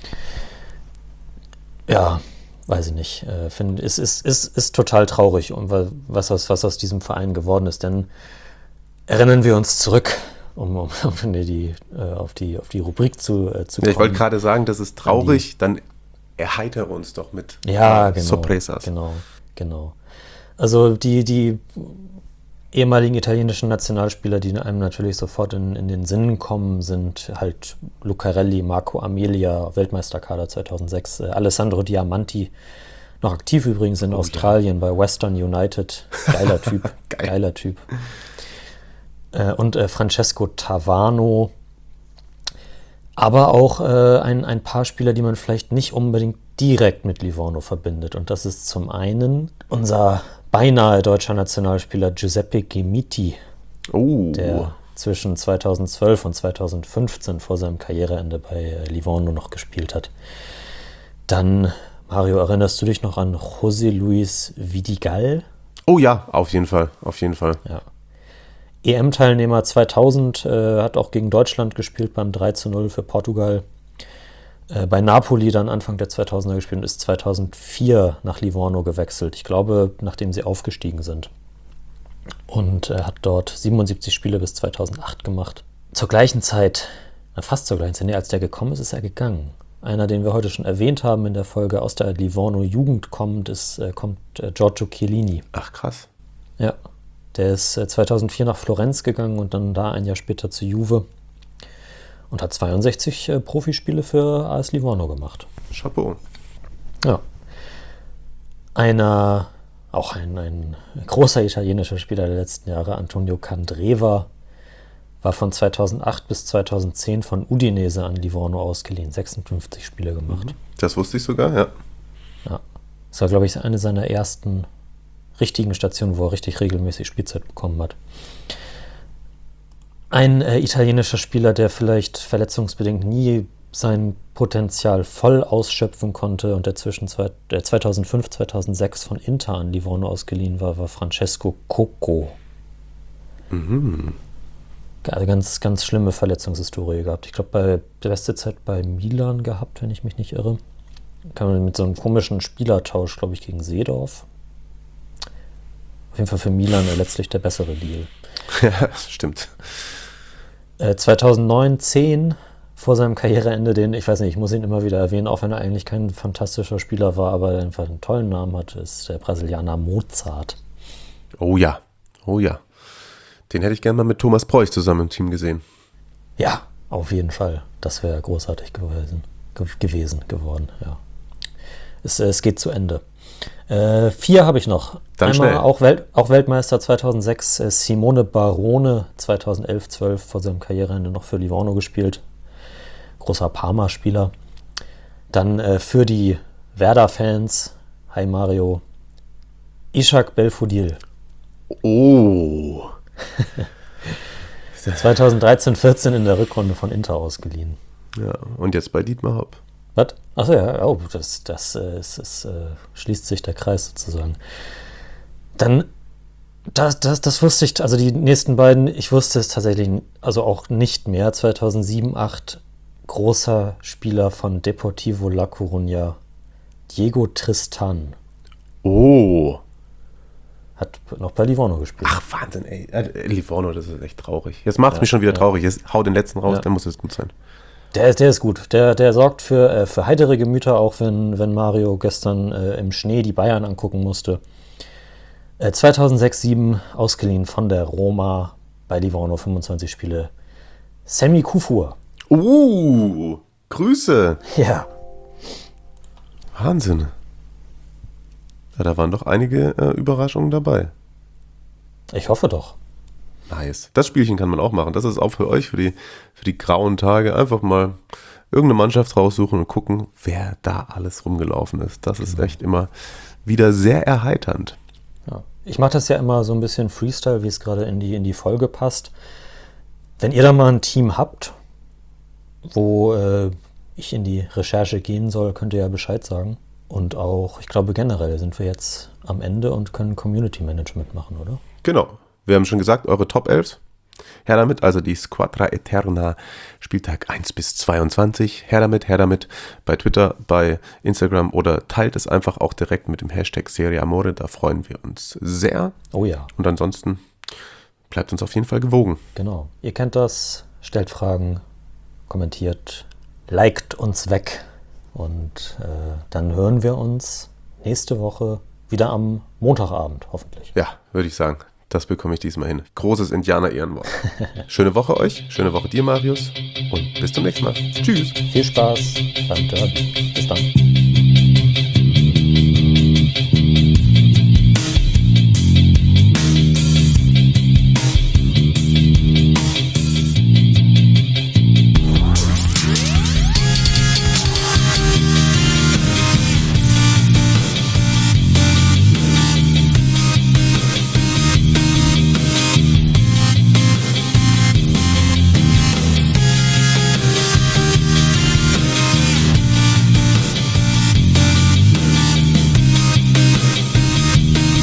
Ja, weiß ich nicht. Äh, find, es ist, ist, ist total traurig, und was aus, was aus diesem Verein geworden ist. Denn erinnern wir uns zurück, um, um, um die, äh, auf, die, auf die Rubrik zu, äh, zu kommen. Ja, ich wollte gerade sagen, das ist traurig, dann erheitere uns doch mit ja, äh, genau, Sorpresas. Genau, genau. Also die, die ehemaligen italienischen Nationalspieler, die einem natürlich sofort in, in den Sinn kommen, sind halt Lucarelli, Marco Amelia, Weltmeisterkader zweitausendsechs, äh, Alessandro Diamanti, noch aktiv übrigens in oh, Australien ja. bei Western United, geiler Typ, Geil. geiler Typ. Äh, und äh, Francesco Tavano, aber auch äh, ein, ein paar Spieler, die man vielleicht nicht unbedingt direkt mit Livorno verbindet. Und das ist zum einen unser beinahe deutscher Nationalspieler Giuseppe Gemiti, oh. der zwischen zweitausendzwölf und zweitausendfünfzehn vor seinem Karriereende bei äh, Livorno noch gespielt hat. Dann, Mario, erinnerst du dich noch an José Luis Vidigal? Oh ja, auf jeden Fall, auf jeden Fall. Ja. E M-Teilnehmer zweitausend, äh, hat auch gegen Deutschland gespielt beim drei zu null für Portugal. Äh, bei Napoli dann Anfang der zweitausender gespielt und ist zweitausendvier nach Livorno gewechselt. Ich glaube, nachdem sie aufgestiegen sind. Und äh, hat dort siebenundsiebzig Spiele bis zweitausendacht gemacht. Zur gleichen Zeit, na fast zur gleichen Zeit, nee, als der gekommen ist, ist er gegangen. Einer, den wir heute schon erwähnt haben in der Folge, aus der Livorno-Jugend kommt, ist, äh, kommt äh, Giorgio Chiellini. Ach, krass. Ja. Der ist zweitausendvier nach Florenz gegangen und dann da ein Jahr später zu Juve und hat zweiundsechzig äh, Profispiele für A S Livorno gemacht. Chapeau. Ja. Einer, auch ein, ein großer italienischer Spieler der letzten Jahre, Antonio Candreva, war von zweitausendacht bis zweitausendzehn von Udinese an Livorno ausgeliehen, sechsundfünfzig Spiele gemacht. Das wusste ich sogar, ja. Ja. Das war, glaube ich, eine seiner ersten richtigen Station, wo er richtig regelmäßig Spielzeit bekommen hat. Ein äh, italienischer Spieler, der vielleicht verletzungsbedingt nie sein Potenzial voll ausschöpfen konnte und der zwischen zwei, äh, zweitausendfünf, zweitausendsechs von Inter an Livorno ausgeliehen war, war Francesco Cocco. Mhm. Also ganz, ganz schlimme Verletzungshistorie gehabt. Ich glaube, bei der beste Zeit bei Milan gehabt, wenn ich mich nicht irre. Kann man mit so einem komischen Spielertausch, glaube ich, gegen Seedorf. Auf jeden Fall für Milan letztlich der bessere Deal. Ja, das stimmt. Äh, zweitausendneun, zehn, vor seinem Karriereende, den, ich weiß nicht, ich muss ihn immer wieder erwähnen, auch wenn er eigentlich kein fantastischer Spieler war, aber einfach einen tollen Namen hat, ist der Brasilianer Mozart. Oh ja, oh ja. Den hätte ich gerne mal mit Thomas Preuß zusammen im Team gesehen. Ja, auf jeden Fall. Das wäre großartig gewesen, ge- gewesen geworden, ja. Es, es geht zu Ende. Äh, vier habe ich noch. Dann Einmal schnell. auch, Welt, auch Weltmeister zweitausendsechs, äh, Simone Barone, zweitausendelf zwölf vor seinem Karriereende noch für Livorno gespielt. Großer Parma-Spieler. Dann äh, für die Werder-Fans, hi Mario, Ishak Belfodil. Oh. zweitausenddreizehn vierzehn in der Rückrunde von Inter ausgeliehen. Ja, und jetzt bei Dietmar Hopp. Was? Achso, ja, oh, das, das, äh, ist, ist, äh, schließt sich der Kreis sozusagen. Dann, das, das, das wusste ich, also die nächsten beiden, ich wusste es tatsächlich, also auch nicht mehr. zweitausendsieben, acht, großer Spieler von Deportivo La Coruña, Diego Tristan. Oh. Hat noch bei Livorno gespielt. Ach, Wahnsinn, ey. Äh, Livorno, das ist echt traurig. Jetzt macht es Ja, mich schon wieder ja. traurig. Jetzt hau den letzten raus, Ja. dann muss es gut sein. Der, der ist gut. Der, der sorgt für, äh, für heitere Gemüter, auch wenn, wenn Mario gestern äh, im Schnee die Bayern angucken musste. Äh, zweitausendsechs, sieben ausgeliehen von der Roma bei Livorno, fünfundzwanzig Spiele. Semi Kufur. Uh, Grüße. Ja. Wahnsinn. Ja, da waren doch einige äh, Überraschungen dabei. Ich hoffe doch. Nice. Das Spielchen kann man auch machen. Das ist auch für euch, für die, für die grauen Tage. Einfach mal irgendeine Mannschaft raussuchen und gucken, wer da alles rumgelaufen ist. Das ist echt immer wieder sehr erheiternd. Ja. Ich mache das ja immer so ein bisschen Freestyle, wie es gerade in die, in die Folge passt. Wenn ihr da mal ein Team habt, wo äh, ich in die Recherche gehen soll, könnt ihr ja Bescheid sagen. Und auch, ich glaube generell sind wir jetzt am Ende und können Community Management machen, oder? Genau. Wir haben schon gesagt, eure Top elf. Her damit, also die Squadra Eterna, Spieltag eins bis zweiundzwanzig. Her damit, her damit. Bei Twitter, bei Instagram oder teilt es einfach auch direkt mit dem Hashtag Serie Amore. Da freuen wir uns sehr. Oh ja. Und ansonsten bleibt uns auf jeden Fall gewogen. Genau. Ihr kennt das. Stellt Fragen, kommentiert, liked uns weg. Und äh, dann hören wir uns nächste Woche wieder am Montagabend, hoffentlich. Ja, würde ich sagen. Das bekomme ich diesmal hin. Großes Indianer-Ehrenwort. Schöne Woche euch, schöne Woche dir, Marius. Und bis zum nächsten Mal. Tschüss. Viel Spaß beim Derby. Bis dann.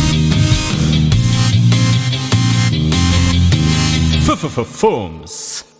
Fums.